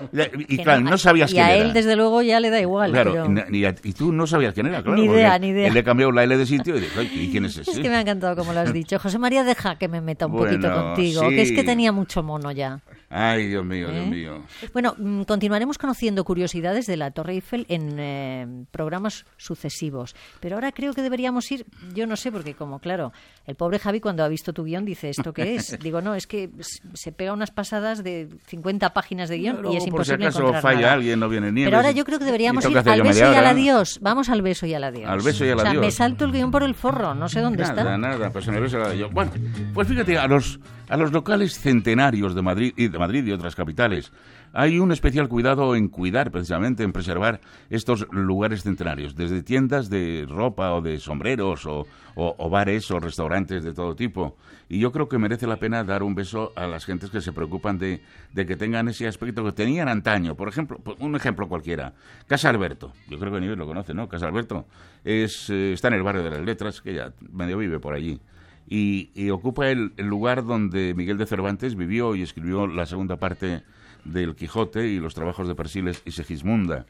Y claro, no sabías quién era. Y a él, desde luego, ya le da igual. Claro, pero... y tú no sabías quién era, claro. Ni idea. Él le cambió la L de sitio y dijo, ¿y quién es ese? Es que me ha encantado como lo has dicho. José María, deja que me meta un poquito contigo, que es que tenía mucho mono ya. Ay, Dios mío, Dios mío. Bueno, continuaremos conociendo curiosidades de la Torre Eiffel en programas sucesivos. Pero ahora creo que deberíamos ir, yo no sé, porque como, claro, el pobre Javi cuando ha visto tu guión dice, ¿esto qué es? Digo, no, es que se pega unas pasadas de 50 páginas de guión y es imposible encontrar nada. Por si acaso falla alguien, no viene Nieves. Pero ahora yo creo que deberíamos ir al beso y al adiós. Vamos al beso y al adiós. Al beso y al adiós. O sea, me salto el guión por el forro, no sé dónde está. Nada, pues en el beso y al adiós. Bueno, pues fíjate, a a los locales centenarios de Madrid y otras capitales. Hay un especial cuidado en cuidar, precisamente, en preservar estos lugares centenarios, desde tiendas de ropa o de sombreros o bares o restaurantes de todo tipo. Y yo creo que merece la pena dar un beso a las gentes que se preocupan de que tengan ese aspecto que tenían antaño. Por ejemplo, un ejemplo cualquiera, Casa Alberto. Yo creo que Nivel lo conoce, ¿no? Casa Alberto está en el barrio de las Letras, que ya medio vive por allí. Y ocupa el lugar donde Miguel de Cervantes vivió y escribió la segunda parte del Quijote y los trabajos de Persiles y Segismunda.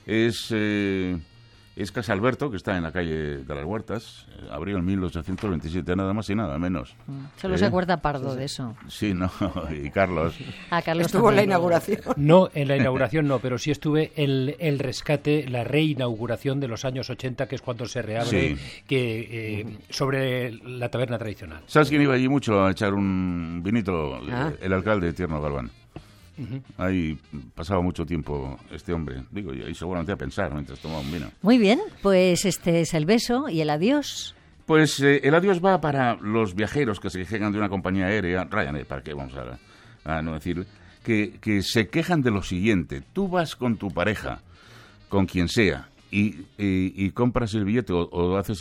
Es Casa Alberto, que está en la calle de las Huertas, abrió en 1827, nada más y nada menos. Solo se acuerda Pardo de eso. Sí, no, y Carlos. Carlos estuvo en la inauguración. No, en la inauguración no, pero sí estuve en el rescate, la reinauguración de los años 80, que es cuando se reabre sobre la taberna tradicional. ¿Sabes quién iba allí mucho a echar un vinito? El alcalde Tierno Galván. Ahí pasaba mucho tiempo este hombre, digo, y seguramente a pensar mientras tomaba un vino. Muy bien, pues este es el beso y el adiós. Pues el adiós va para los viajeros que se quejan de una compañía aérea, Ryanair, ¿para qué vamos a no decir? Que se quejan de lo siguiente: tú vas con tu pareja, con quien sea, y compras el billete o haces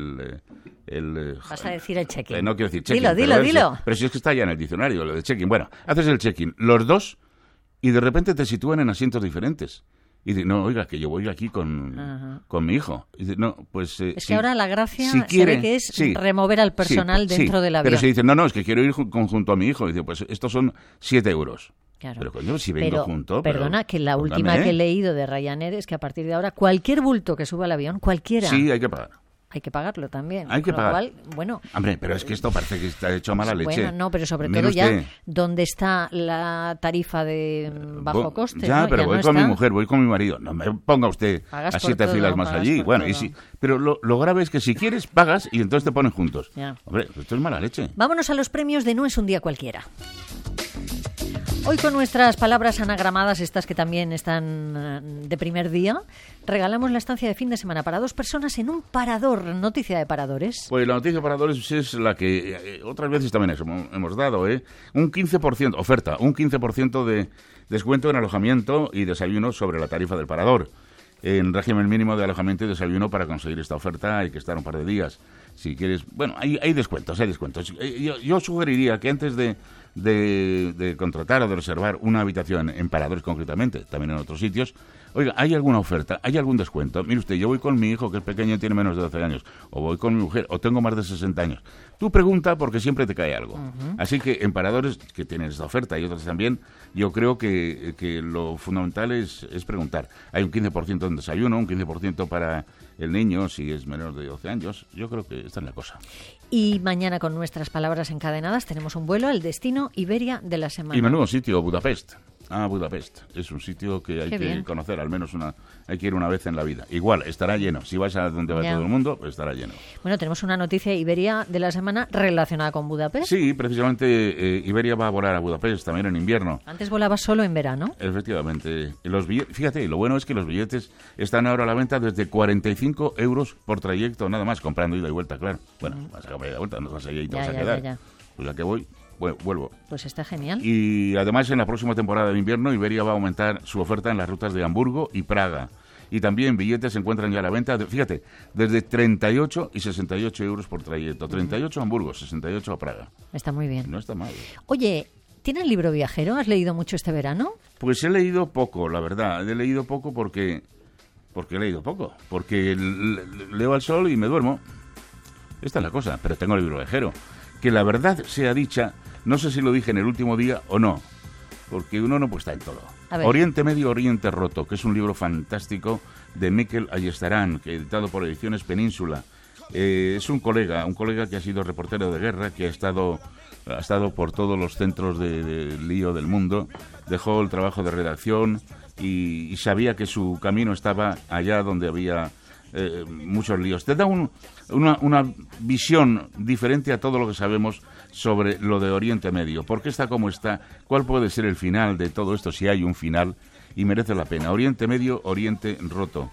vas a decir el check-in. No quiero decir check-in. Dilo. Pero si es que está ya en el diccionario, lo de check-in. Bueno, haces el check-in, los dos, y de repente te sitúan en asientos diferentes. Y dices, no, oiga, que yo voy aquí con mi hijo. Y dice, no, pues... es que ahora la gracia se ve que es remover al personal dentro del avión. Pero se dice, no, es que quiero ir junto a mi hijo. Y dice, pues estos son 7 euros. Claro. Pero coño, si vengo junto... Perdona, que la última que he leído de Ryanair es que a partir de ahora cualquier bulto que suba al avión, cualquiera... Sí, hay que pagar. Hay que pagarlo también. Hay que pagar. Lo cual, bueno... Hombre, pero es que esto parece que está hecho a mala leche. Bueno, no, pero sobre todo ya donde está la tarifa de bajo coste. Ya, ¿no? pero ya voy con mi mujer, voy con mi marido. No me ponga usted a 7 filas más allí. Bueno, pero lo grave es que si quieres, pagas y entonces te ponen juntos. Ya. Hombre, esto es mala leche. Vámonos a los premios de No es un día cualquiera. Hoy con nuestras palabras anagramadas, estas que también están de primer día, regalamos la estancia de fin de semana para 2 personas en un parador. Noticia de paradores. Pues la noticia de paradores es la que otras veces también hemos dado, un 15%, oferta, un 15% de descuento en alojamiento y desayuno sobre la tarifa del parador. En régimen mínimo de alojamiento y desayuno, para conseguir esta oferta hay que estar un par de días. Si quieres, bueno, hay descuentos. Yo sugeriría que antes de contratar o de reservar una habitación en paradores concretamente, también en otros sitios, oiga, ¿hay alguna oferta? ¿Hay algún descuento? Mire usted, yo voy con mi hijo, que es pequeño y tiene menos de 12 años, o voy con mi mujer, o tengo más de 60 años. Tú pregunta, porque siempre te cae algo. Así que en paradores que tienen esta oferta y otros también, yo creo que lo fundamental es preguntar. Hay un 15% en desayuno, un 15% para el niño si es menor de 12 años. Yo creo que esta es la cosa. Y mañana, con nuestras palabras encadenadas, tenemos un vuelo al destino Iberia de la semana. Y menudo sitio, Budapest. Budapest. Es un sitio que hay que conocer, al menos hay que ir una vez en la vida. Igual, estará lleno. Si vas a donde va todo el mundo, pues estará lleno. Bueno, tenemos una noticia Iberia de la semana relacionada con Budapest. Sí, precisamente Iberia va a volar a Budapest también en invierno. Antes volaba solo en verano. Efectivamente. Fíjate, lo bueno es que los billetes están ahora a la venta desde 45 euros por trayecto, nada más, comprando ida y vuelta, claro. Bueno, vas a comprar ida y vuelta, no vas a ir y te vas a quedar. Ya. Pues ya que voy, vuelvo. Pues está genial. Y además, en la próxima temporada de invierno, Iberia va a aumentar su oferta en las rutas de Hamburgo y Praga. Y también billetes se encuentran ya a la venta, fíjate, desde 38 y 68 euros por trayecto. 38 a Hamburgo, 68 a Praga. Está muy bien. No está mal. Oye, ¿tienes libro viajero? ¿Has leído mucho este verano? Pues he leído poco, la verdad. He leído poco porque he leído poco. Porque leo al sol y me duermo. Esta es la cosa, pero tengo el libro viajero. Que la verdad sea dicha, no sé si lo dije en el último día o no, porque uno no puede estar en todo. Oriente Medio, Oriente Roto, que es un libro fantástico de Mikel Ayestarán, que editado por Ediciones Península. Es un colega que ha sido reportero de guerra, que ha estado por todos los centros de lío del mundo, dejó el trabajo de redacción y sabía que su camino estaba allá donde había muchos líos. Te da una visión diferente a todo lo que sabemos sobre lo de Oriente Medio. ¿Por qué está como está? ¿Cuál puede ser el final de todo esto, si hay un final? Y merece la pena. Oriente Medio, Oriente Roto.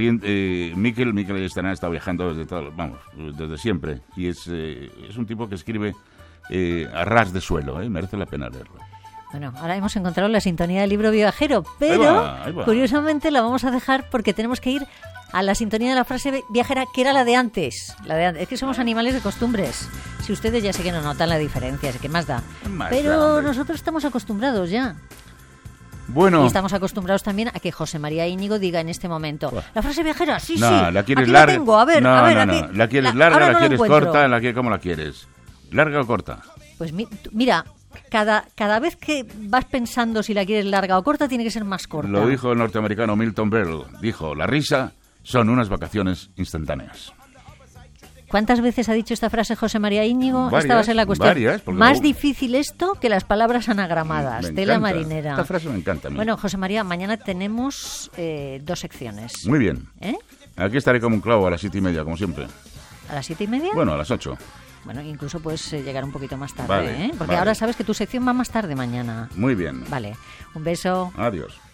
Mikel Ayestarán está viajando desde siempre. Y es un tipo que escribe a ras de suelo, merece la pena leerlo. Bueno, ahora hemos encontrado la sintonía del libro viajero, pero ahí va. Curiosamente la vamos a dejar porque tenemos que ir a la sintonía de la frase viajera, que era la de antes. Es que somos animales de costumbres. Si ustedes ya sé que no notan la diferencia, ¿qué más da? Pero nosotros estamos acostumbrados ya. Bueno. Y estamos acostumbrados también a que José María Íñigo diga en este momento, la frase viajera, sí, ¿la quieres aquí larga? La tengo, a ver, no, aquí, ¿la quieres larga, la quieres corta? ¿Cómo la quieres? ¿Larga o corta? Pues mira, cada vez que vas pensando si la quieres larga o corta, tiene que ser más corta. Lo dijo el norteamericano Milton Berle. Dijo, la risa son unas vacaciones instantáneas. ¿Cuántas veces ha dicho esta frase José María Íñigo? Esta va a ser la cuestión. Más difícil esto que las palabras anagramadas. Tela marinera. Esta frase me encanta a mí. Bueno, José María, mañana tenemos 2 secciones. Muy bien. Aquí estaré como un clavo a las 7:30, como siempre. ¿A las 7:30? Bueno, a las 8. Bueno, incluso puedes llegar un poquito más tarde, porque ahora sabes que tu sección va más tarde mañana. Muy bien. Vale, un beso. Adiós.